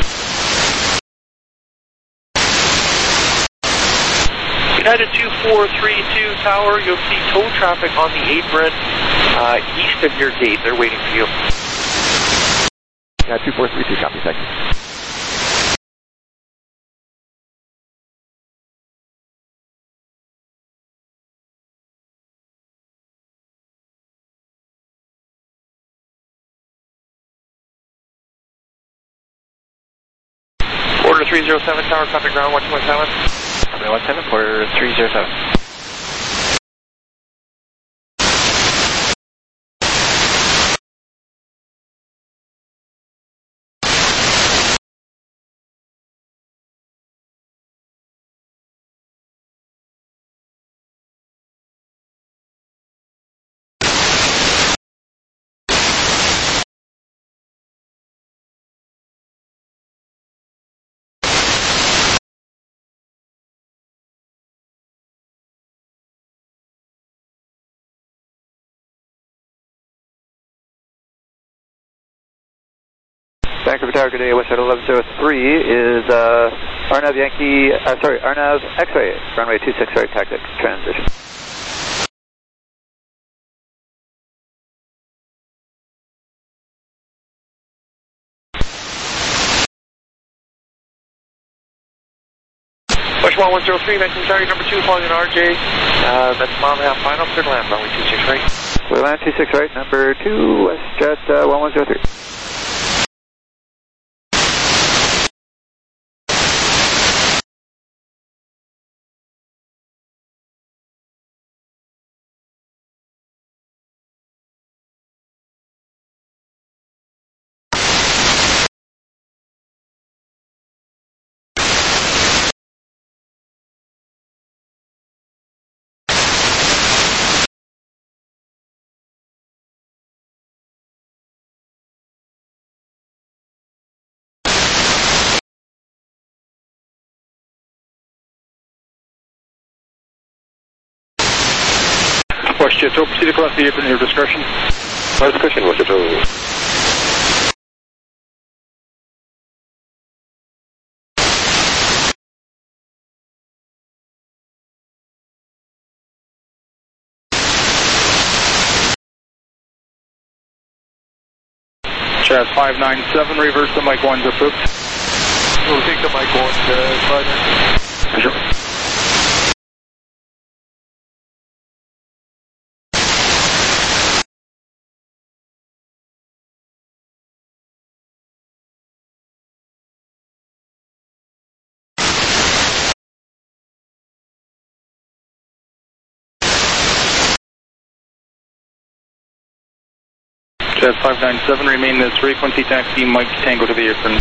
United 2432 Tower, you'll see tow traffic on the apron east of your gate. They're waiting for you. Yeah, 2432, copy, thank you. Porter 307 Tower, copy ground 117. 17, Porter 307. Vancouver Tower, good day, West 1103 is Arnav Yankee, Arnav X-ray, runway 26 right, tactic, transition. West 1103, Vancouver Tower, number 2, following an RJ, that's mile and a half final, clear to land, runway 26 right. Clear land 26 right, number 2, West Jet 1103. West Chateau, proceed across the apron at your discretion. Discretion, West Chateau. Chaz 597, reverse the Mike 1's approved. We'll take the Mike 1 slide. Sure. Chaz 597, remain this frequency, taxi Mike Tango to the apron.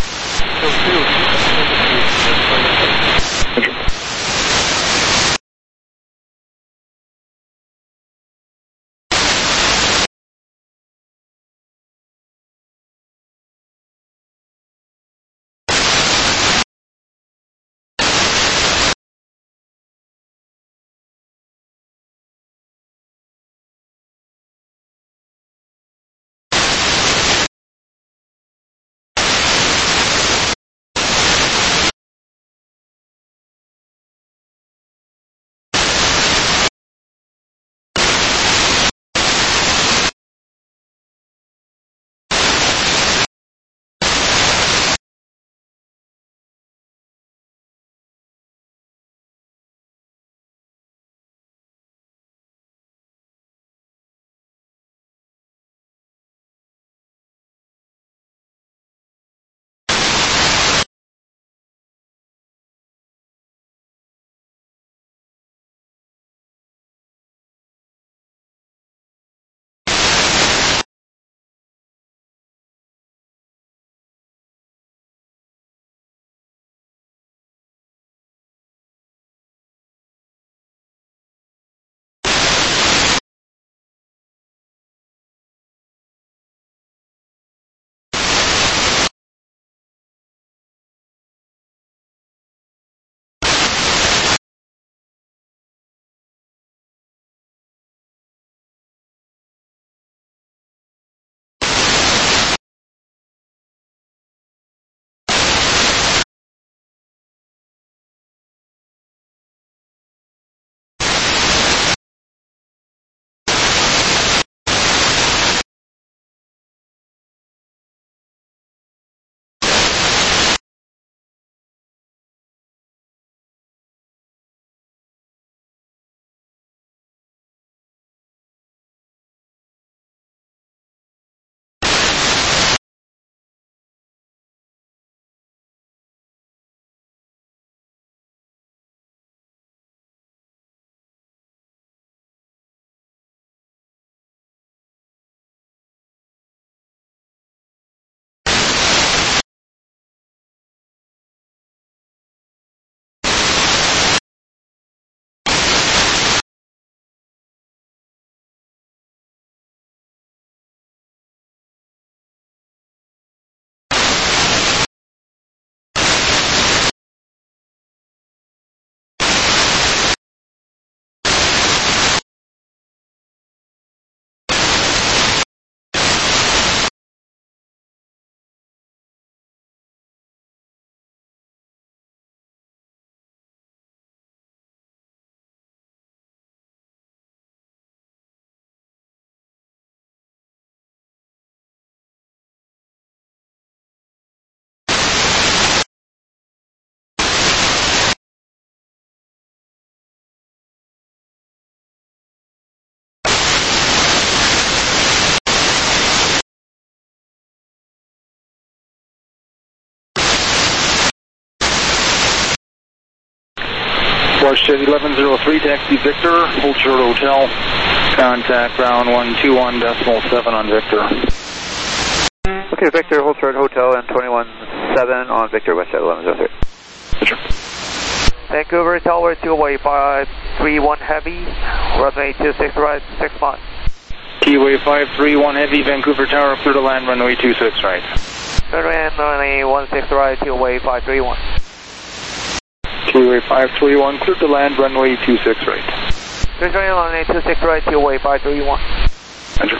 WestJet 1103, taxi Victor, hold short hotel, contact ground 121.7 on Victor. Okay, Victor, hold short hotel and 21.7 on Victor, WestJet 1103. Vancouver Tower 2-way 531 heavy, runway 26 right, 6 miles. T-way 531 heavy, Vancouver Tower, clear to land, runway 26 right. Runway 16 right, 2-way 531. T-way 531, clear to land, runway 26 right. Runway 26 right, 2-way 531. Enter.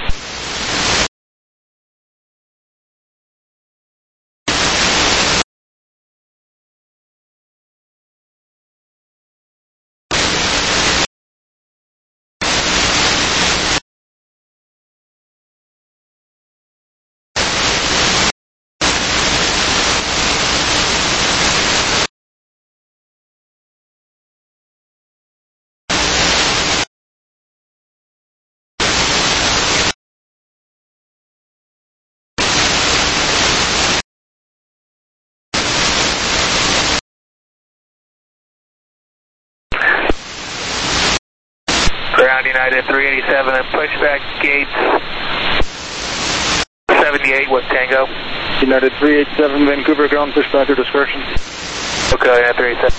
Ground United 387 and pushback gates 78 with Tango. United 387, Vancouver ground, pushback or discretion. Okay, United 387.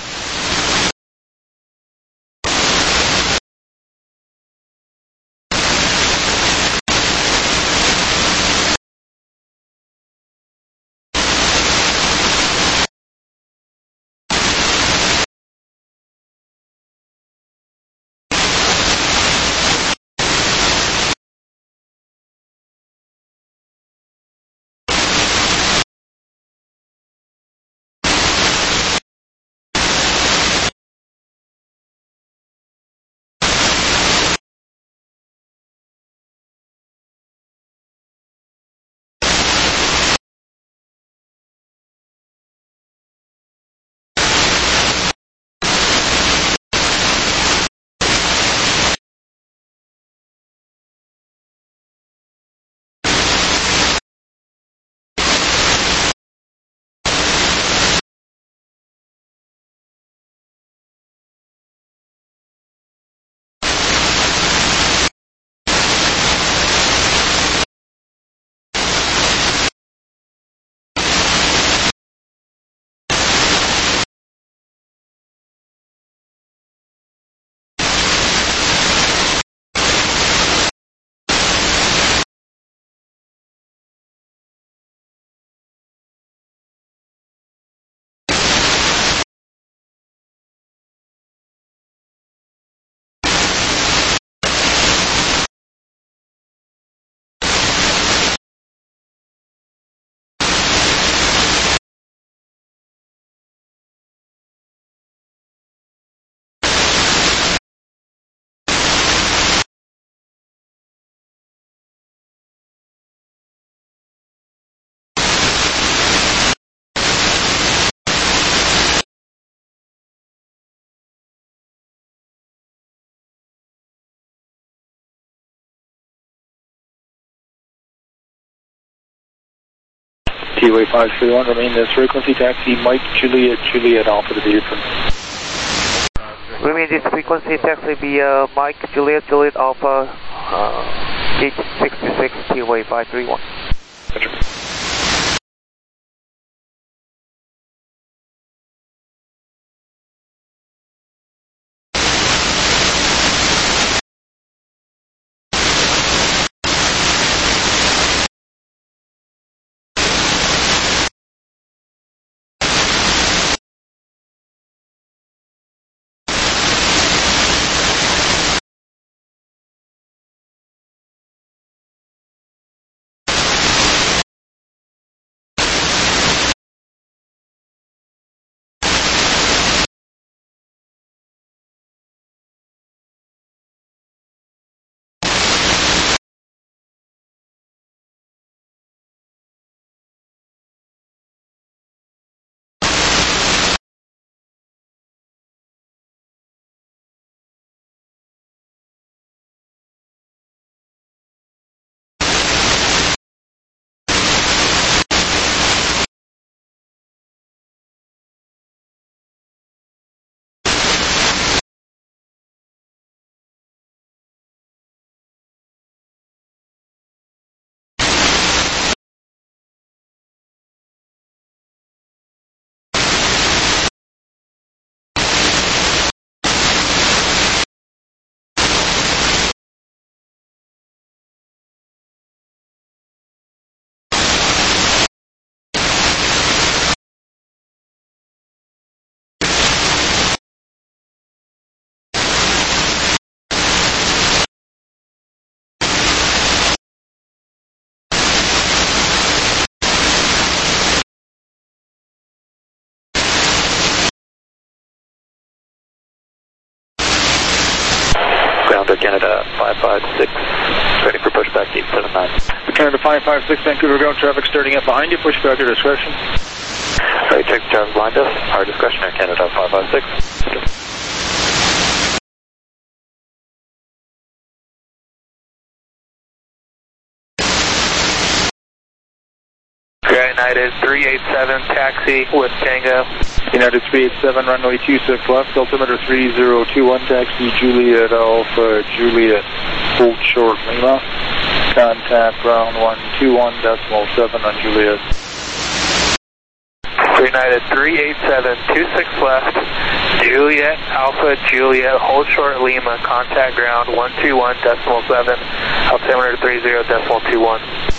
T-way 531, remain this frequency, taxi Mike Juliet Juliet Alpha to the apron. Remain this frequency, taxi via Mike Juliet Juliet Alpha, gate 66, T-way 531. Enter. ground to Canada 556, ready for pushback 879. Canada 556, Vancouver ground traffic starting up behind you, pushback your discretion. Right, check traffic behind us, our discretion at Canada 556. United 387, taxi with Tango. United 387, runway 26 left, altimeter 3021, taxi Juliet Alpha, Juliet, hold short Lima, contact ground 121.7 on Juliet. United 387, 26 left, Juliet Alpha, Juliet, hold short Lima, contact ground 121.7, altimeter 30.21.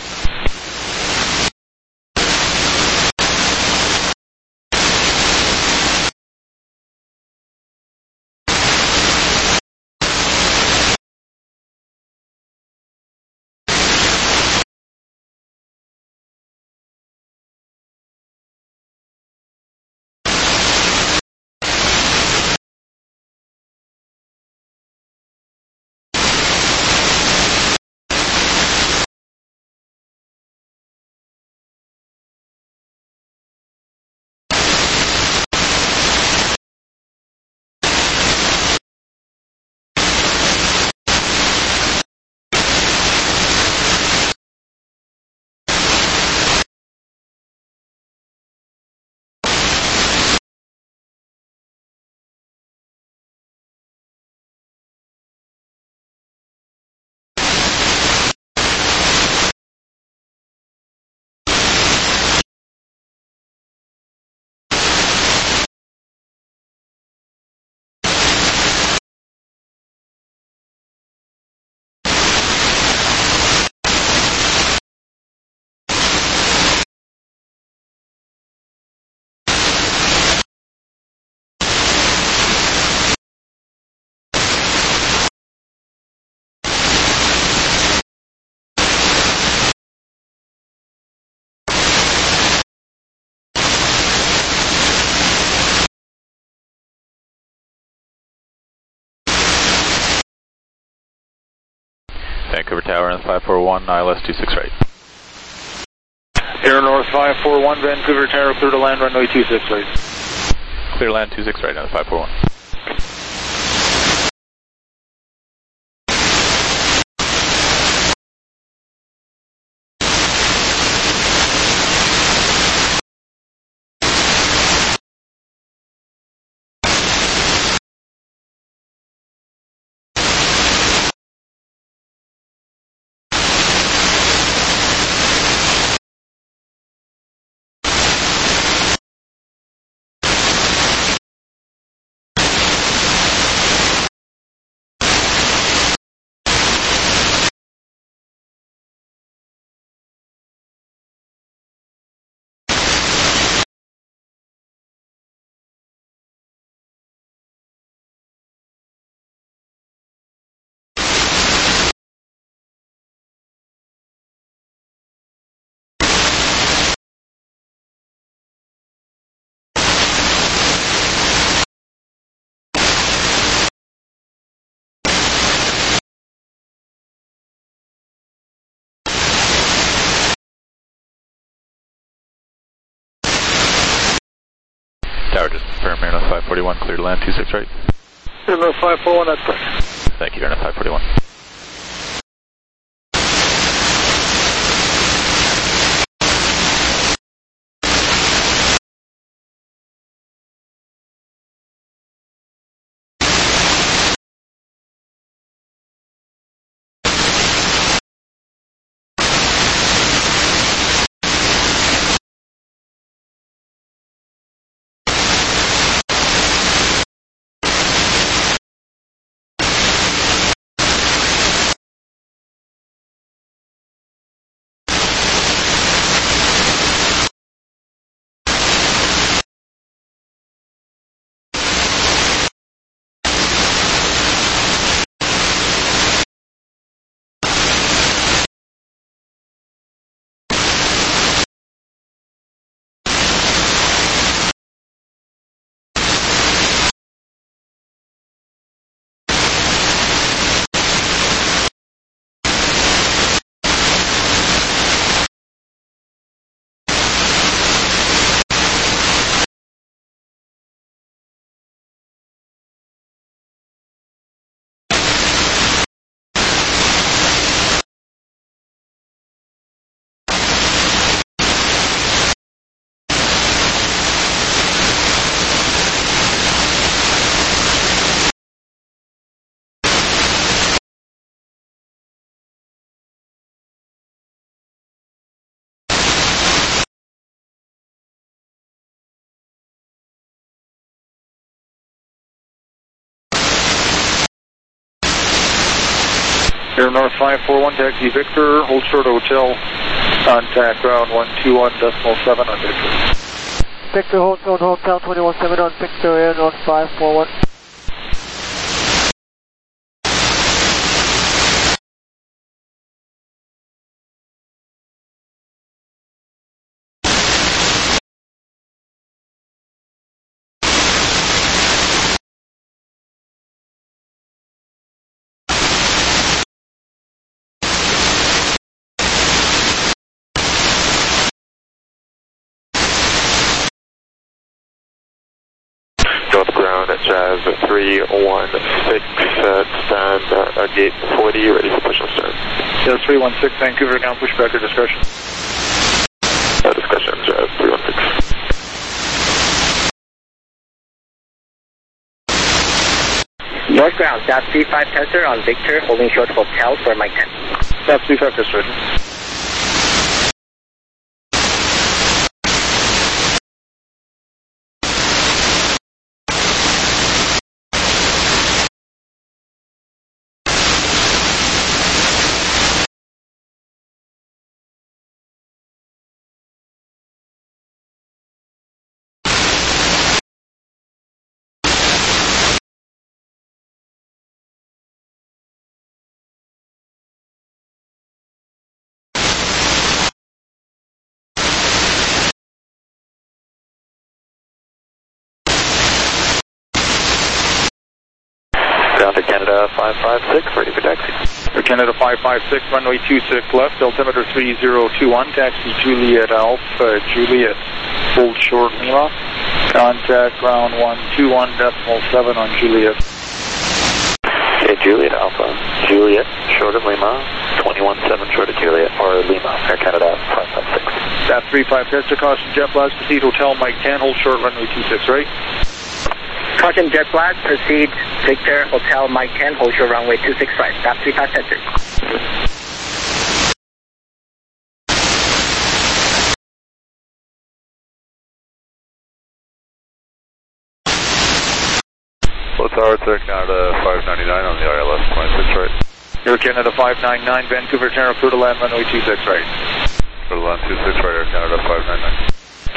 Vancouver Tower and 541, ILS 26 right. Air North 541, Vancouver Tower, clear to land, runway 26 right. Clear land 26 right on 541. Tower, just confirm Air North 541, clear to land 26 right. Air North 541, that's correct. Thank you, Air North 541. Air North 541, taxi Victor, hold short of hotel, contact ground 121.7 on Victor. Victor, hold short hotel 217 on Victor, Air North 541. North ground at Jazz 316, stand gate 40, ready for push on stern. Jazz 316, Vancouver ground, pushback or discretion. Discretion, Jazz 316. North ground, DAP 35 tester on Victor, holding short hotel for Mike 10. DAP 35 tester. Ground to Canada 556, ready for taxi. Air Canada 556, runway 26 left, altimeter 3021, taxi Juliet Alpha, Juliet, hold short Lima, contact ground 121.7 on Juliet. Okay, Juliet Alpha, Juliet, short of Lima, 217 short of Juliet, or Lima, Air Canada 556. DAP 35 tester, caution jet blast, proceed hotel Mike 10, hold short runway 26 right. Caution jet blast, proceed Victor, hotel Mike 10, hold short runway 26 right, DAP 35 tester. Low tower to Air Canada 599 on the ILS 26 right. Air Canada 599, Vancouver, Terra, clear to land runway 26 right. Clear to land 26 right, Air Canada 599.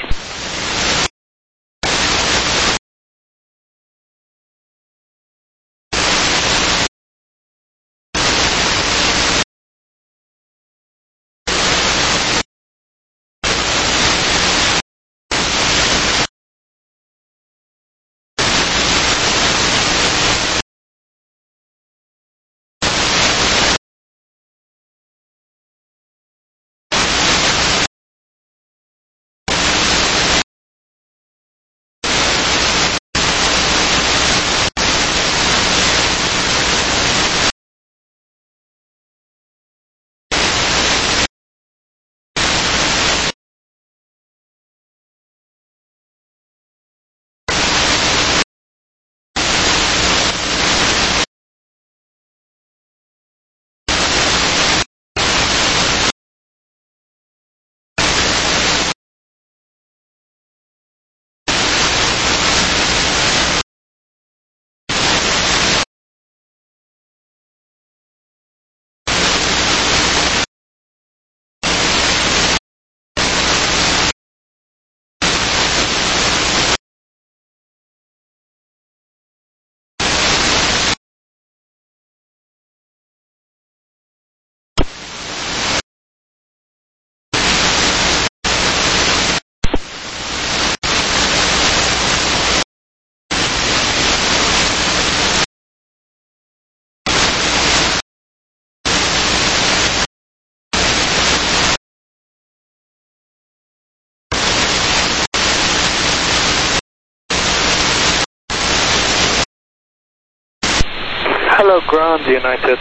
Hello, ground, United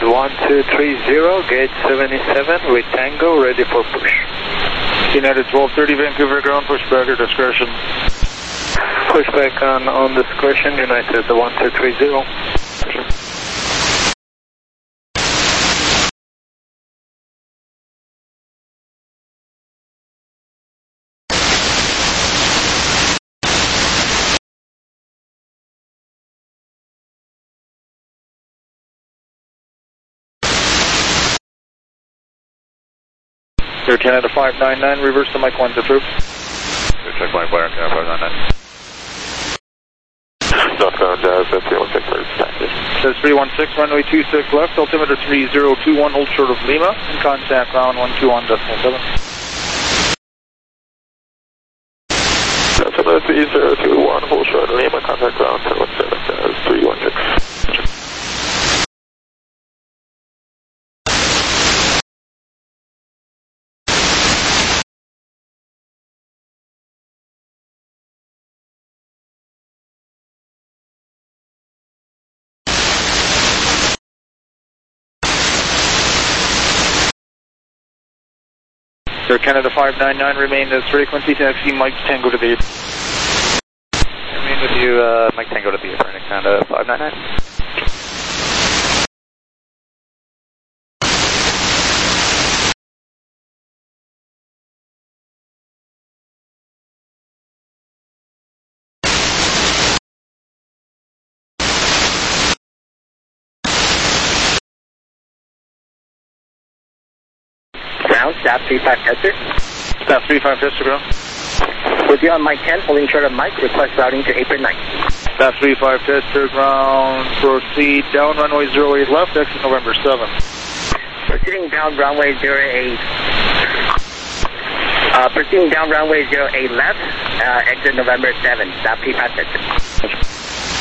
1230, gate 77 with Tango, ready for push. United 1230, Vancouver ground, pushback or discretion. Pushback on discretion, United 1230. Air Canada 599, reverse to Mike 1's approved. Check Mike Blair, Canada 599. Northbound Jazz at 316, please. Says 316, runway 26 left, altimeter 3021, hold short of Lima, and contact ground 12 on decimal 7. Altimeter 3021, hold short of Lima, contact ground 1017, Jazz 316. Air Canada 599, remain as frequency, taxi Mike Tango to the apron. Remain with you, Mike Tango to the apron, Air Canada 599. Ground, staff 35 tester. Staff 35 tester, ground. With you on Mike 10, holding short of Mike, request routing to apron 9. Staff 35 tester, ground, proceed down runway 08 left, exit November 7. Proceeding down runway 08. Proceeding down runway 08 left, exit November 7. Staff 35 tester.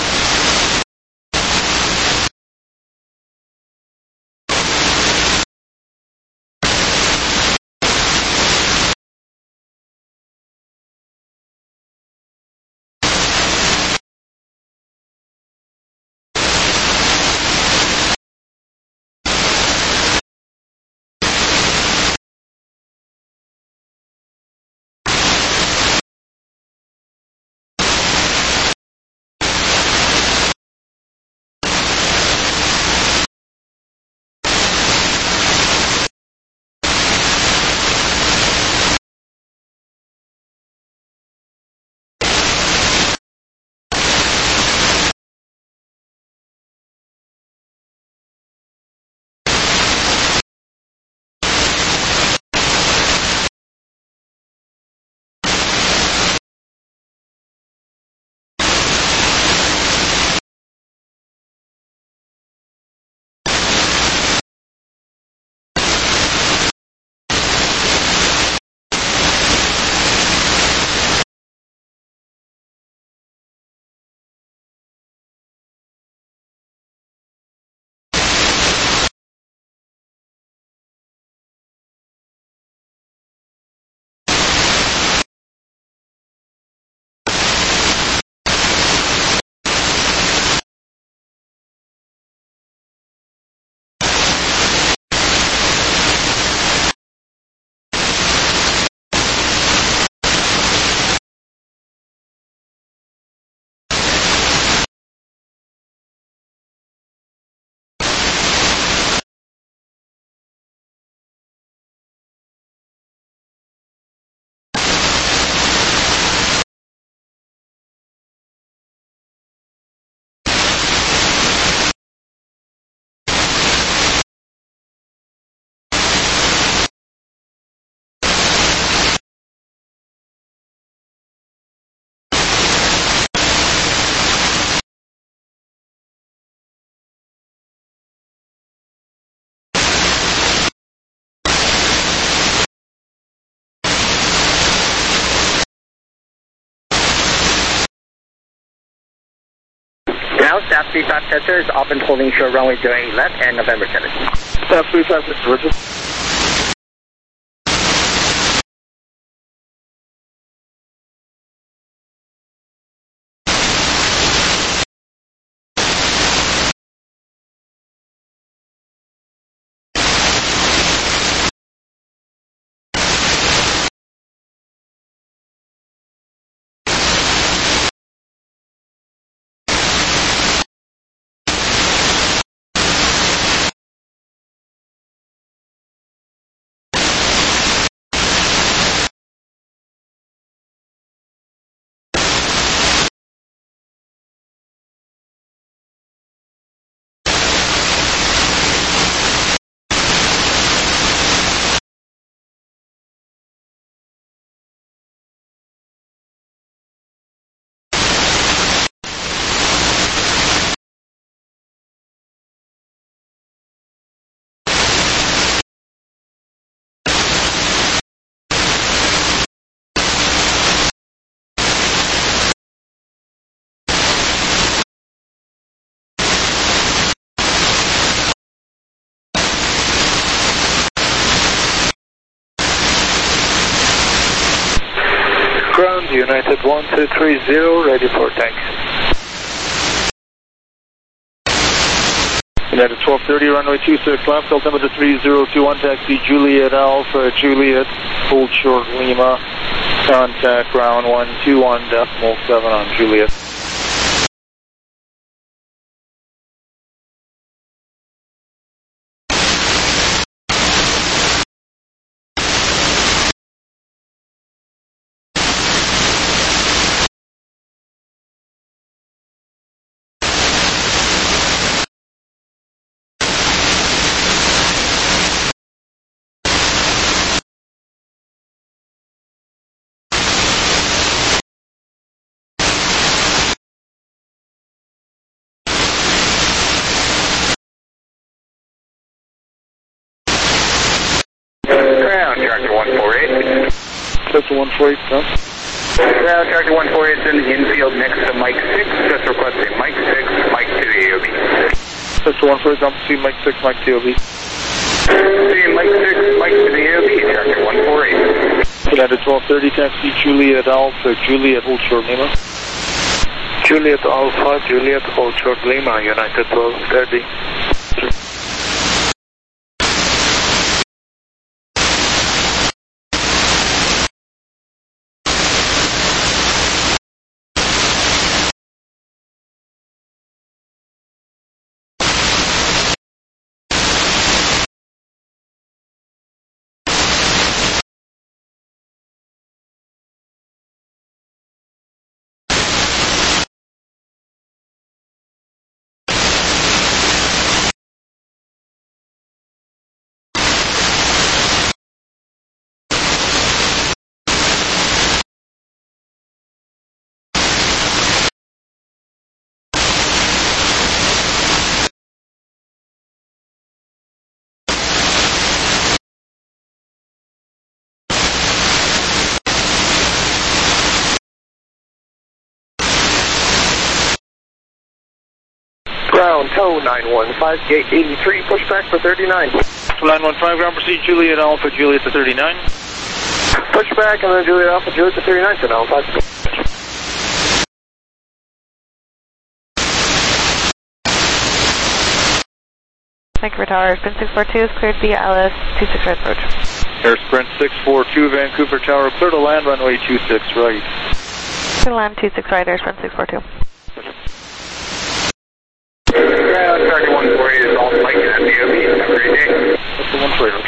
Ground, staff 35 tester is open holding short runway 08 left and November 7. Staff 35 tester, Richard. United 1230, ready for taxi. United 1230, runway 26 left, altimeter 3021, taxi Juliet Alpha, Juliet, hold short Lima, contact ground 121.7 on Juliet. Ground, Charger 148. That's 148, no? Ground, Charger 148 is in the infield next to Mike 6. Just requesting Mike 6, Mike to the AOB. That's 148, I'm see Mike 6, Mike TOB. See Mike 6, Mike to the AOB, Charger 148. United 1230, taxi Juliet Alpha, Juliet, hold short Lima. Juliet Alpha, Juliet, hold short Lima, United 1230. Ground, tow 915, gate 83, pushback for 39. 915, ground proceed Juliet Alpha, Juliet to 39. Pushback and then Juliet Alpha, Juliet to 39, so now 5. Vancouver Tower, Sprint 642 is cleared via LS 26 right approach. Air Sprint 642, Vancouver Tower, clear to land, runway 26 right. Clear to land 26 right, Air Sprint 642. Ground, Charger 148 is all Mike at the AOB. Have a great day. That's the 148.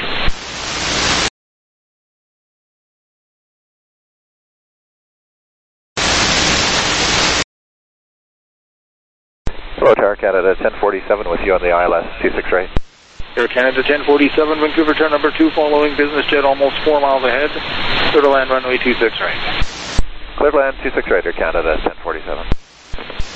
Hello, Tower Canada 1047 with you on the ILS 26 right. Air Canada 1047, Vancouver turn number 2, following business jet almost 4 miles ahead. Clear to land, runway 26 right. Clear to land 26 right, Air Canada 1047.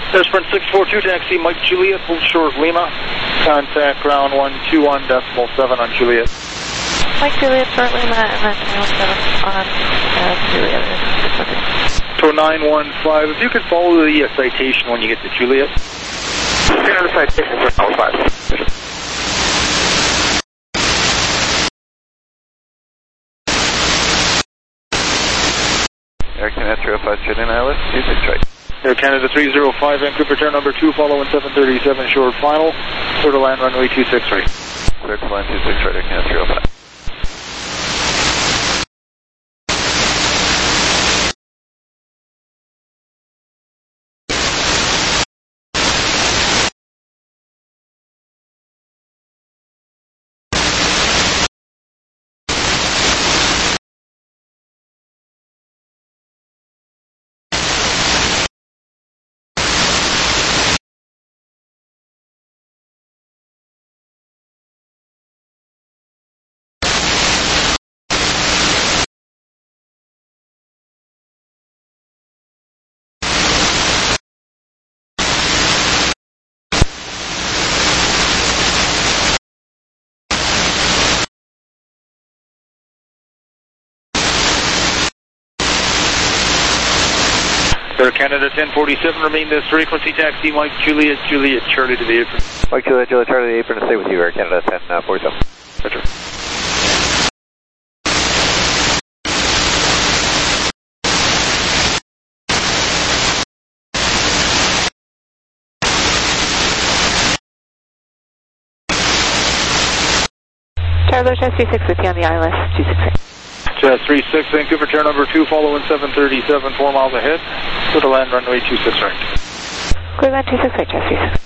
Sprint 642, taxi Mike Juliet, hold short of Lima. Contact ground 121.7 on Juliet. Mike Juliet, short Lima, and then 217 on Juliet. 915. If you could follow the citation when you get to Juliet. Yeah, the citation for 5. Air Canada 305, Chennai ILS, 26 right. Air Canada 305, Vancouver, turn number 2, following 737, short final. Clear to land runway 26 right. Clear to land 26 right, Air Canada 305. Air Canada 1047, remain this frequency, taxi Mike Juliet, Juliet, Charlie to the apron. Mike Juliet, Juliet, Charlie to the apron, to stay with you, Air Canada 1047. Roger. Charlie, Jazz 36 with you on the ILS, 268. Jazz 36, Vancouver, turn number 2, following 737, 4 miles ahead. Clear to land runway 26 right. Clear land 26 right, Jazz 36.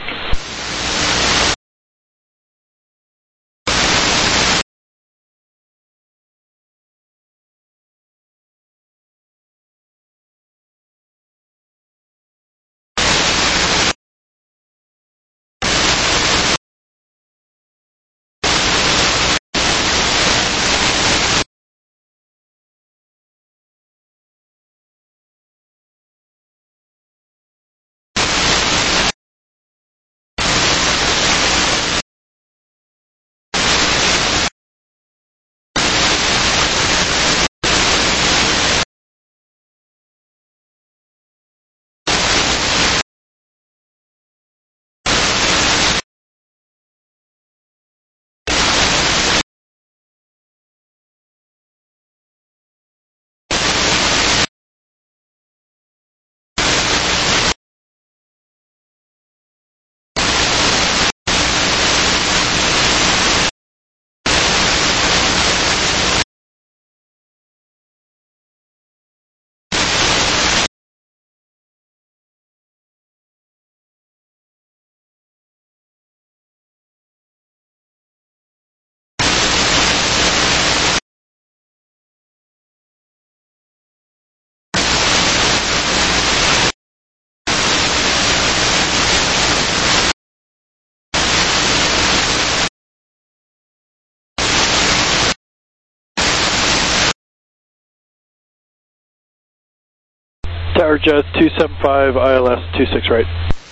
Tower Jazz 275, ILS 26 right.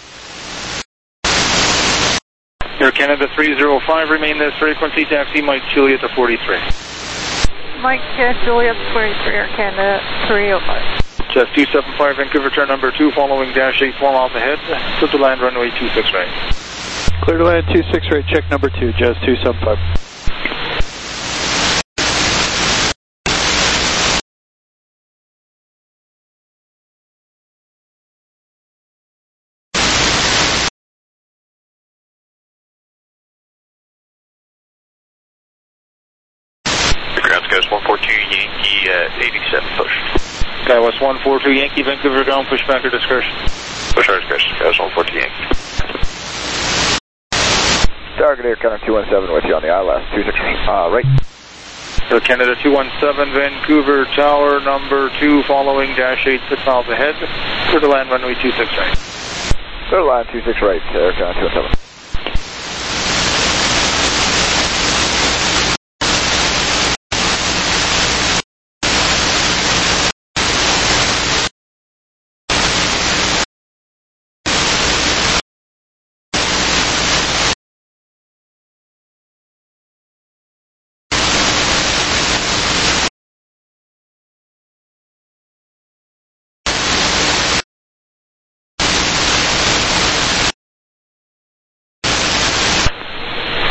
Air Canada 305, remain this frequency, taxi Mike Juliet to 43. Mike Juliet 43, Air Canada 305. Jazz 275, Vancouver, turn number 2, following dash 8, 4 miles ahead. Clear to land runway 26 right. Clear to land 26 right, check number 2, Jazz 275. Ground Skywest 142 Yankee at 87 push. Skywest 142 Yankee, Vancouver ground, push back or discretion. Push our discretion, Skywest 142 Yankee. Target Air Canada 217 with you on the ILS, 26 right. Air Canada 217, Vancouver tower number 2, following dash 8, 6 miles ahead. Clear to land runway 26 right. Clear to land 26 right, Air Canada 217.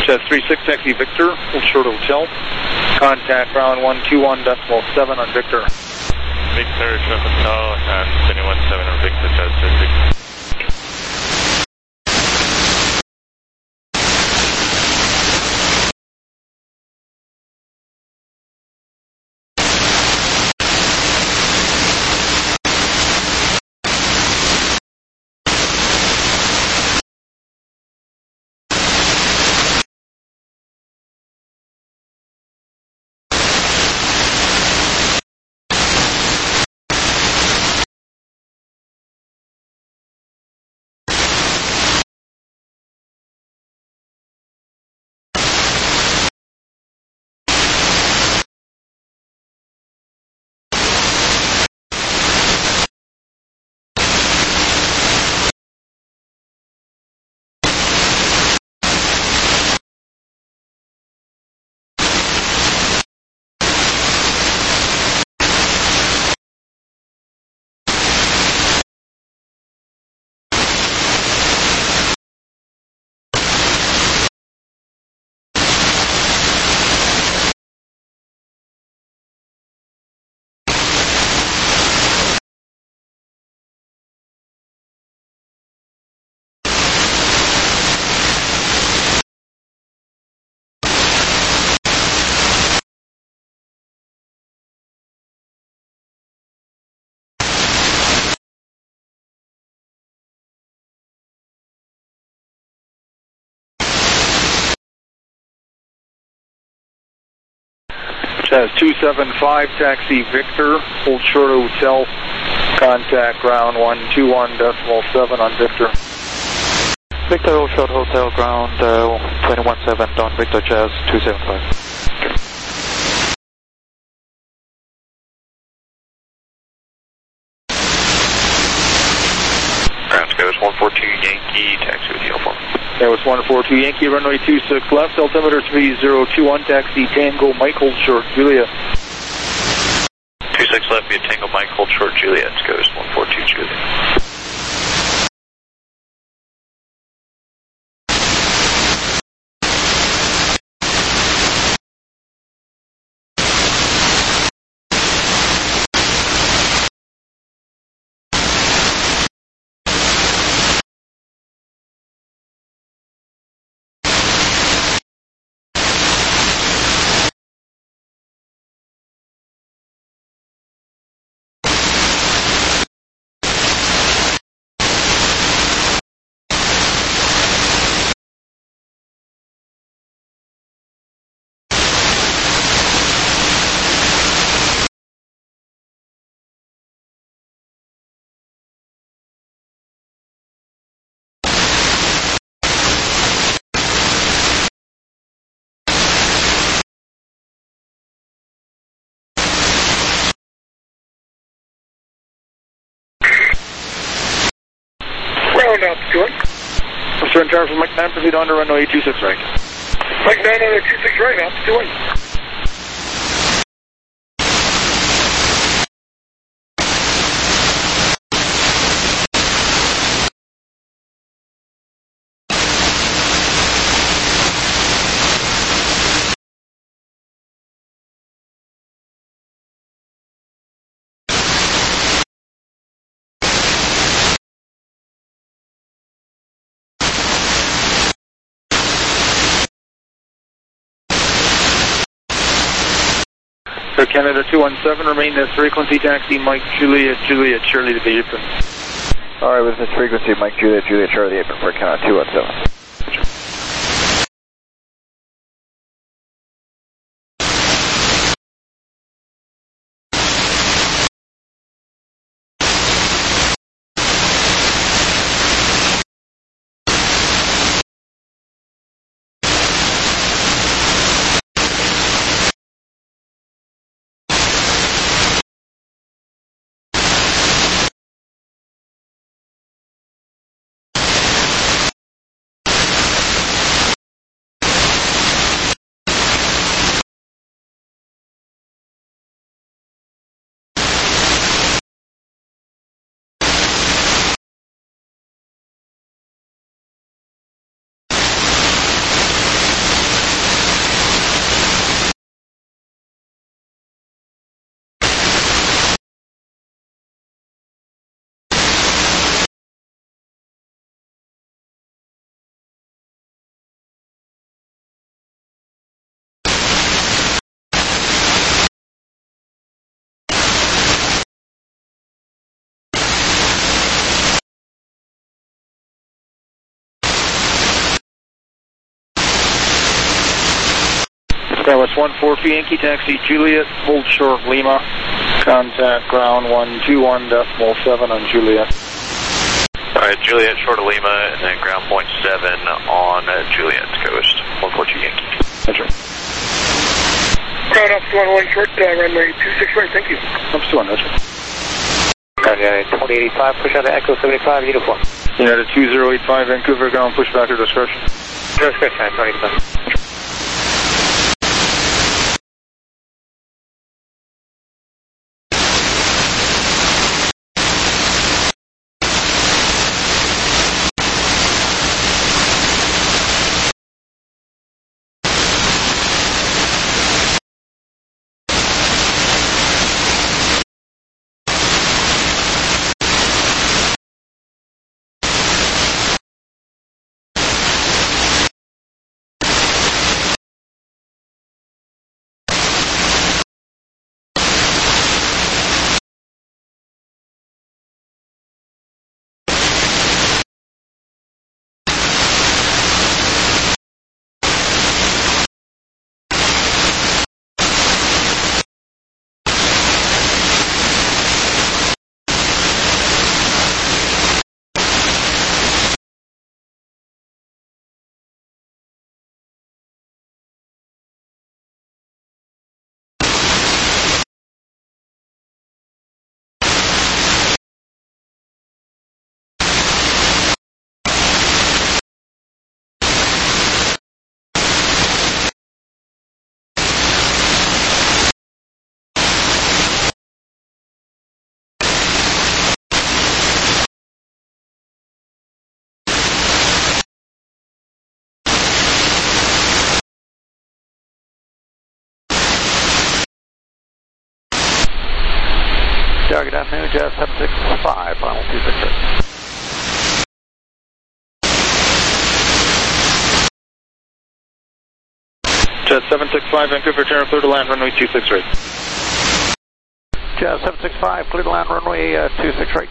Chaz 36, taxi Victor, hold short of hotel. Contact ground 121.7 on Victor. Victor, short of hotel, and 21.7 on Victor, Chaz 36. Chaz 275, taxi Victor, hold short of hotel. Contact ground 121.7 on Victor. Victor, hold short hotel, ground 21.7 on Victor, Chaz 275. Ground Sky was 142 Yankee, taxi with Uniform. That was 142 Yankee, runway 26 left, altimeter 3021, taxi Tango Mike, hold short, Juliet. 26 left via Tango Mike, hold short, Juliet, goes 142 Juliet. Ground altitude. Return tower from Mike 9, proceed on to runway 26 right. Mike 9 on 26 right, altitude. Air Canada 217, remain this frequency, taxi Mike Juliet, Juliet, Charlie to the apron. Alright, with this frequency, Mike Juliet, Juliet, Charlie to the apron for Canada 217. Southwest 142 Yankee Taxi Juliet, hold short Lima, contact ground 121.7 on Juliet. Alright, Juliet, short of Lima, and then ground point 7 on Juliet Coast, 142 Yankee. Roger. Ground up to 11 short, runway 26 right, thank you. Up to 1, roger. United 2085, push on to Echo 75, uniform. United 2085, Vancouver, ground push back to discretion. Discretion, 2085. Good afternoon, Jazz 765, final 263. Jet 765, Vancouver, Terra, clear to land, runway 263. Jazz 765, clear to land, runway 263.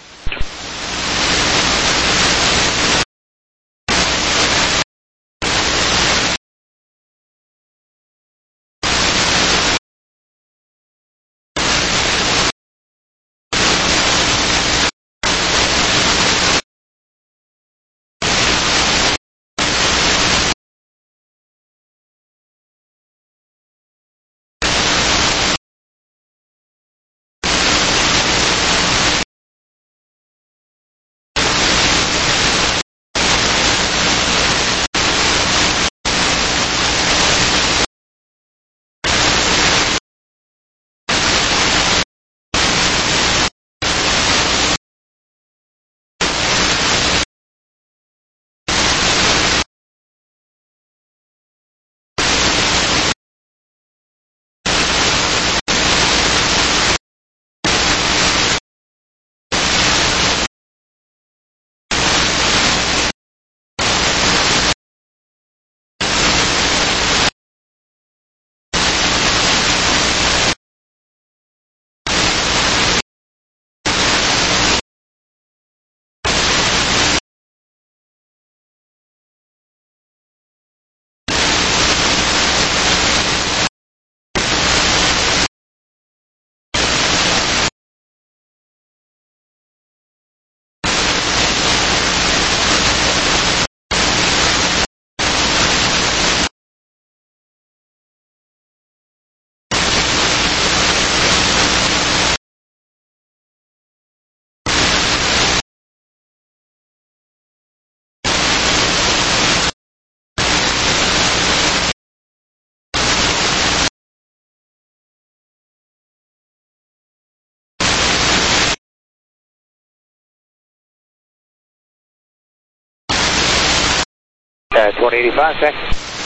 United 2085, check.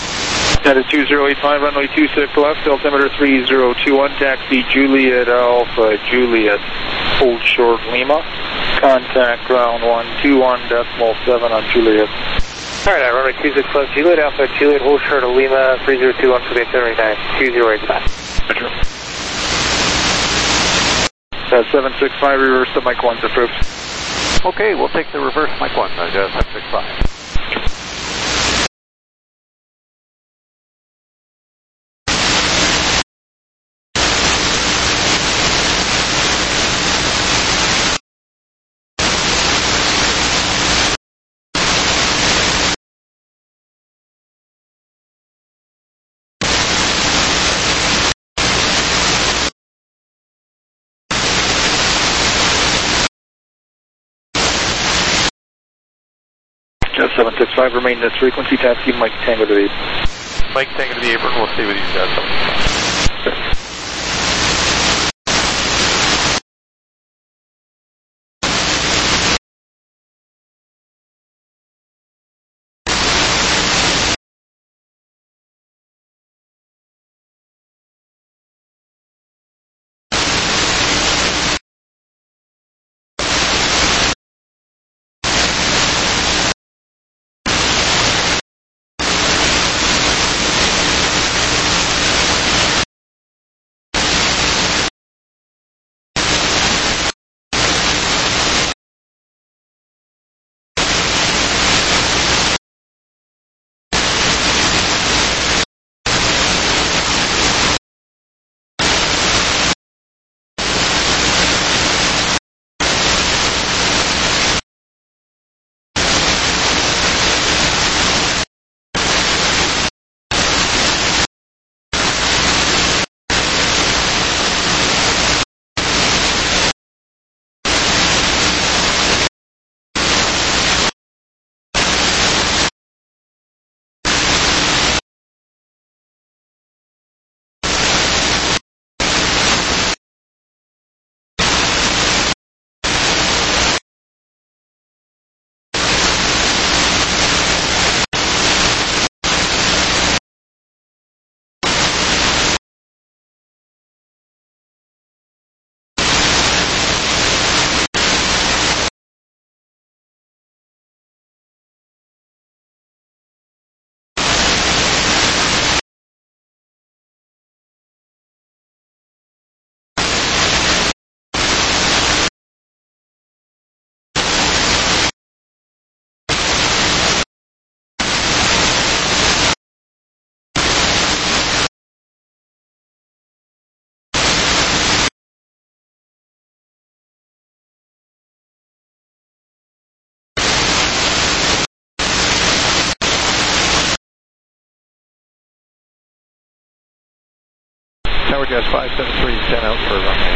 United 2085, runway 26 left, altimeter 3021, taxi Juliet Alpha Juliet, hold short Lima, contact ground 121.7 on Juliet. Alright, runway 26 left, Juliet Alpha Juliet, hold short of Lima, 3021 for the itinerary 2085. Roger. 765, reverse to Mike 1's approved. Okay, we'll take the reverse Mike 1, Jazz 765. Jet 765, remain this frequency, taxi Mike Tango to the apron. Mike Tango to the apron, we'll stay with you, Jet 765. Tower Jazz 573, 10 out for runway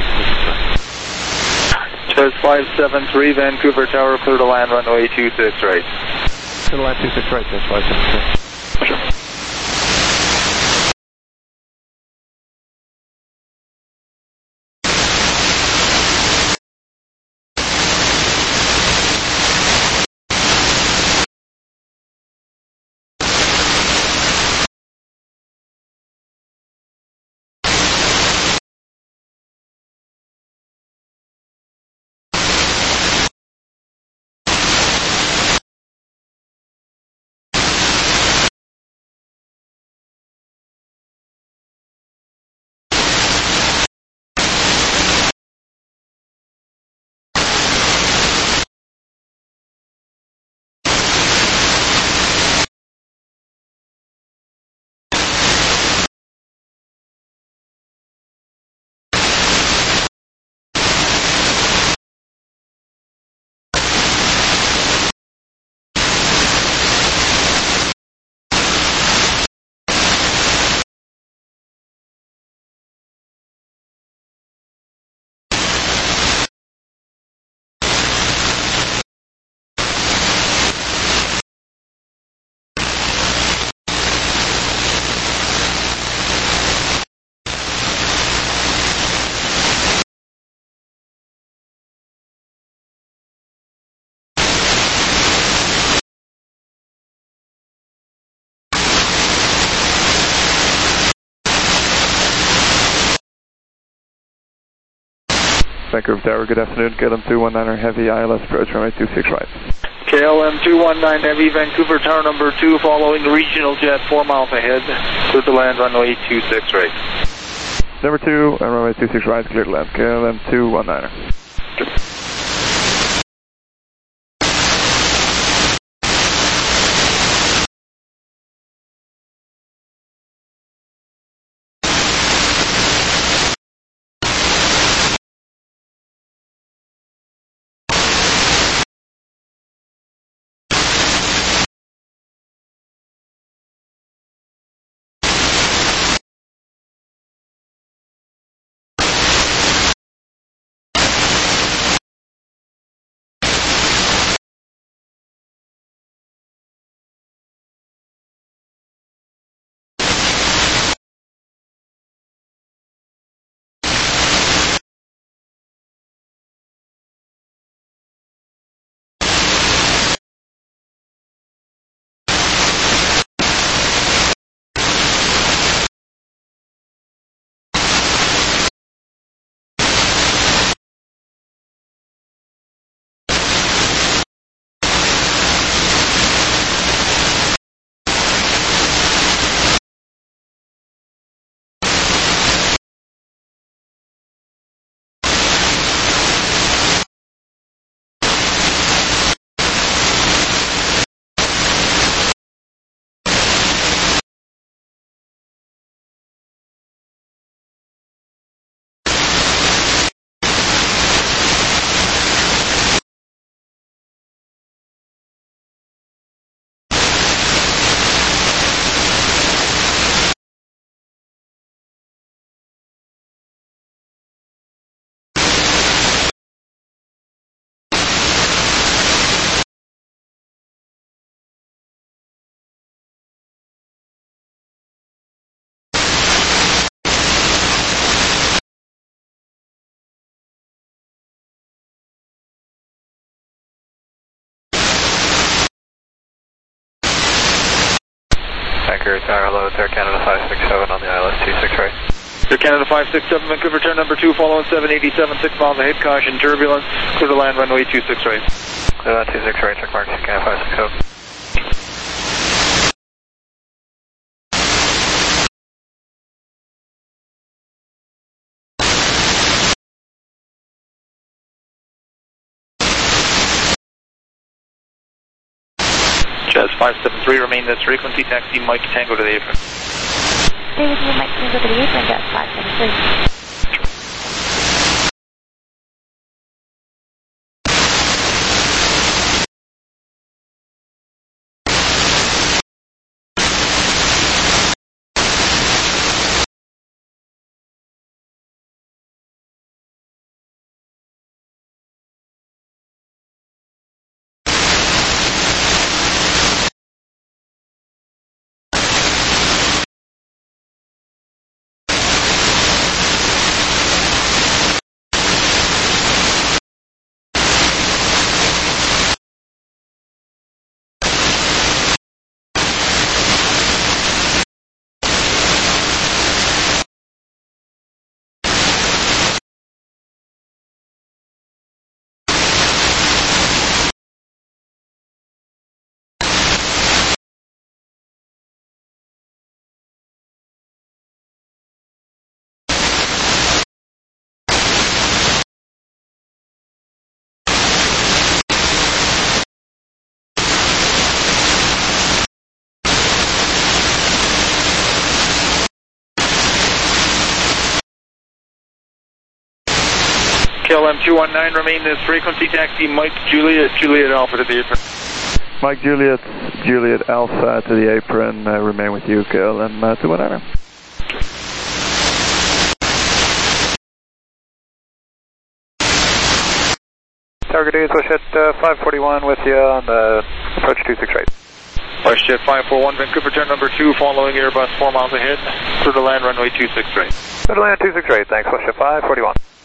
26 right. Jazz 573, Vancouver Tower, clear to land, runway 26 right. Clear to land 26 right, Jazz 573. Sure. Vancouver Tower, good afternoon. KLM 219er Heavy ILS approach runway 26 right. KLM 219 Heavy, Vancouver Tower number 2, following regional jet 4 miles ahead. Clear to land, runway 26 right. Number 2, and runway 26 right, clear to land. KLM 219er. Mercury Tower, hello, it's Air Canada 567 on the ILS 26 right. Air Canada 567, Vancouver, turn number 2, following 787, 6 miles ahead, caution, turbulence, clear to land, runway 26 right. Clear land 26 right, check mark, Air Canada 567. Jazz 573, remain this frequency, taxi Mike Tango to the apron. Stay with me, Mike Tango to the apron, Jazz 573. KLM 219, remain this frequency, taxi Mike Juliet, Juliet Alpha to the apron. Mike Juliet, Juliet Alpha to the apron, remain with you, KLM 219. Target is WestJet 541 with you on the approach 26 right. WestJet 541, Vancouver, turn number 2, following Airbus 4 miles ahead, clear to land, runway 26 right. Clear to land 26 right, thanks, WestJet 541.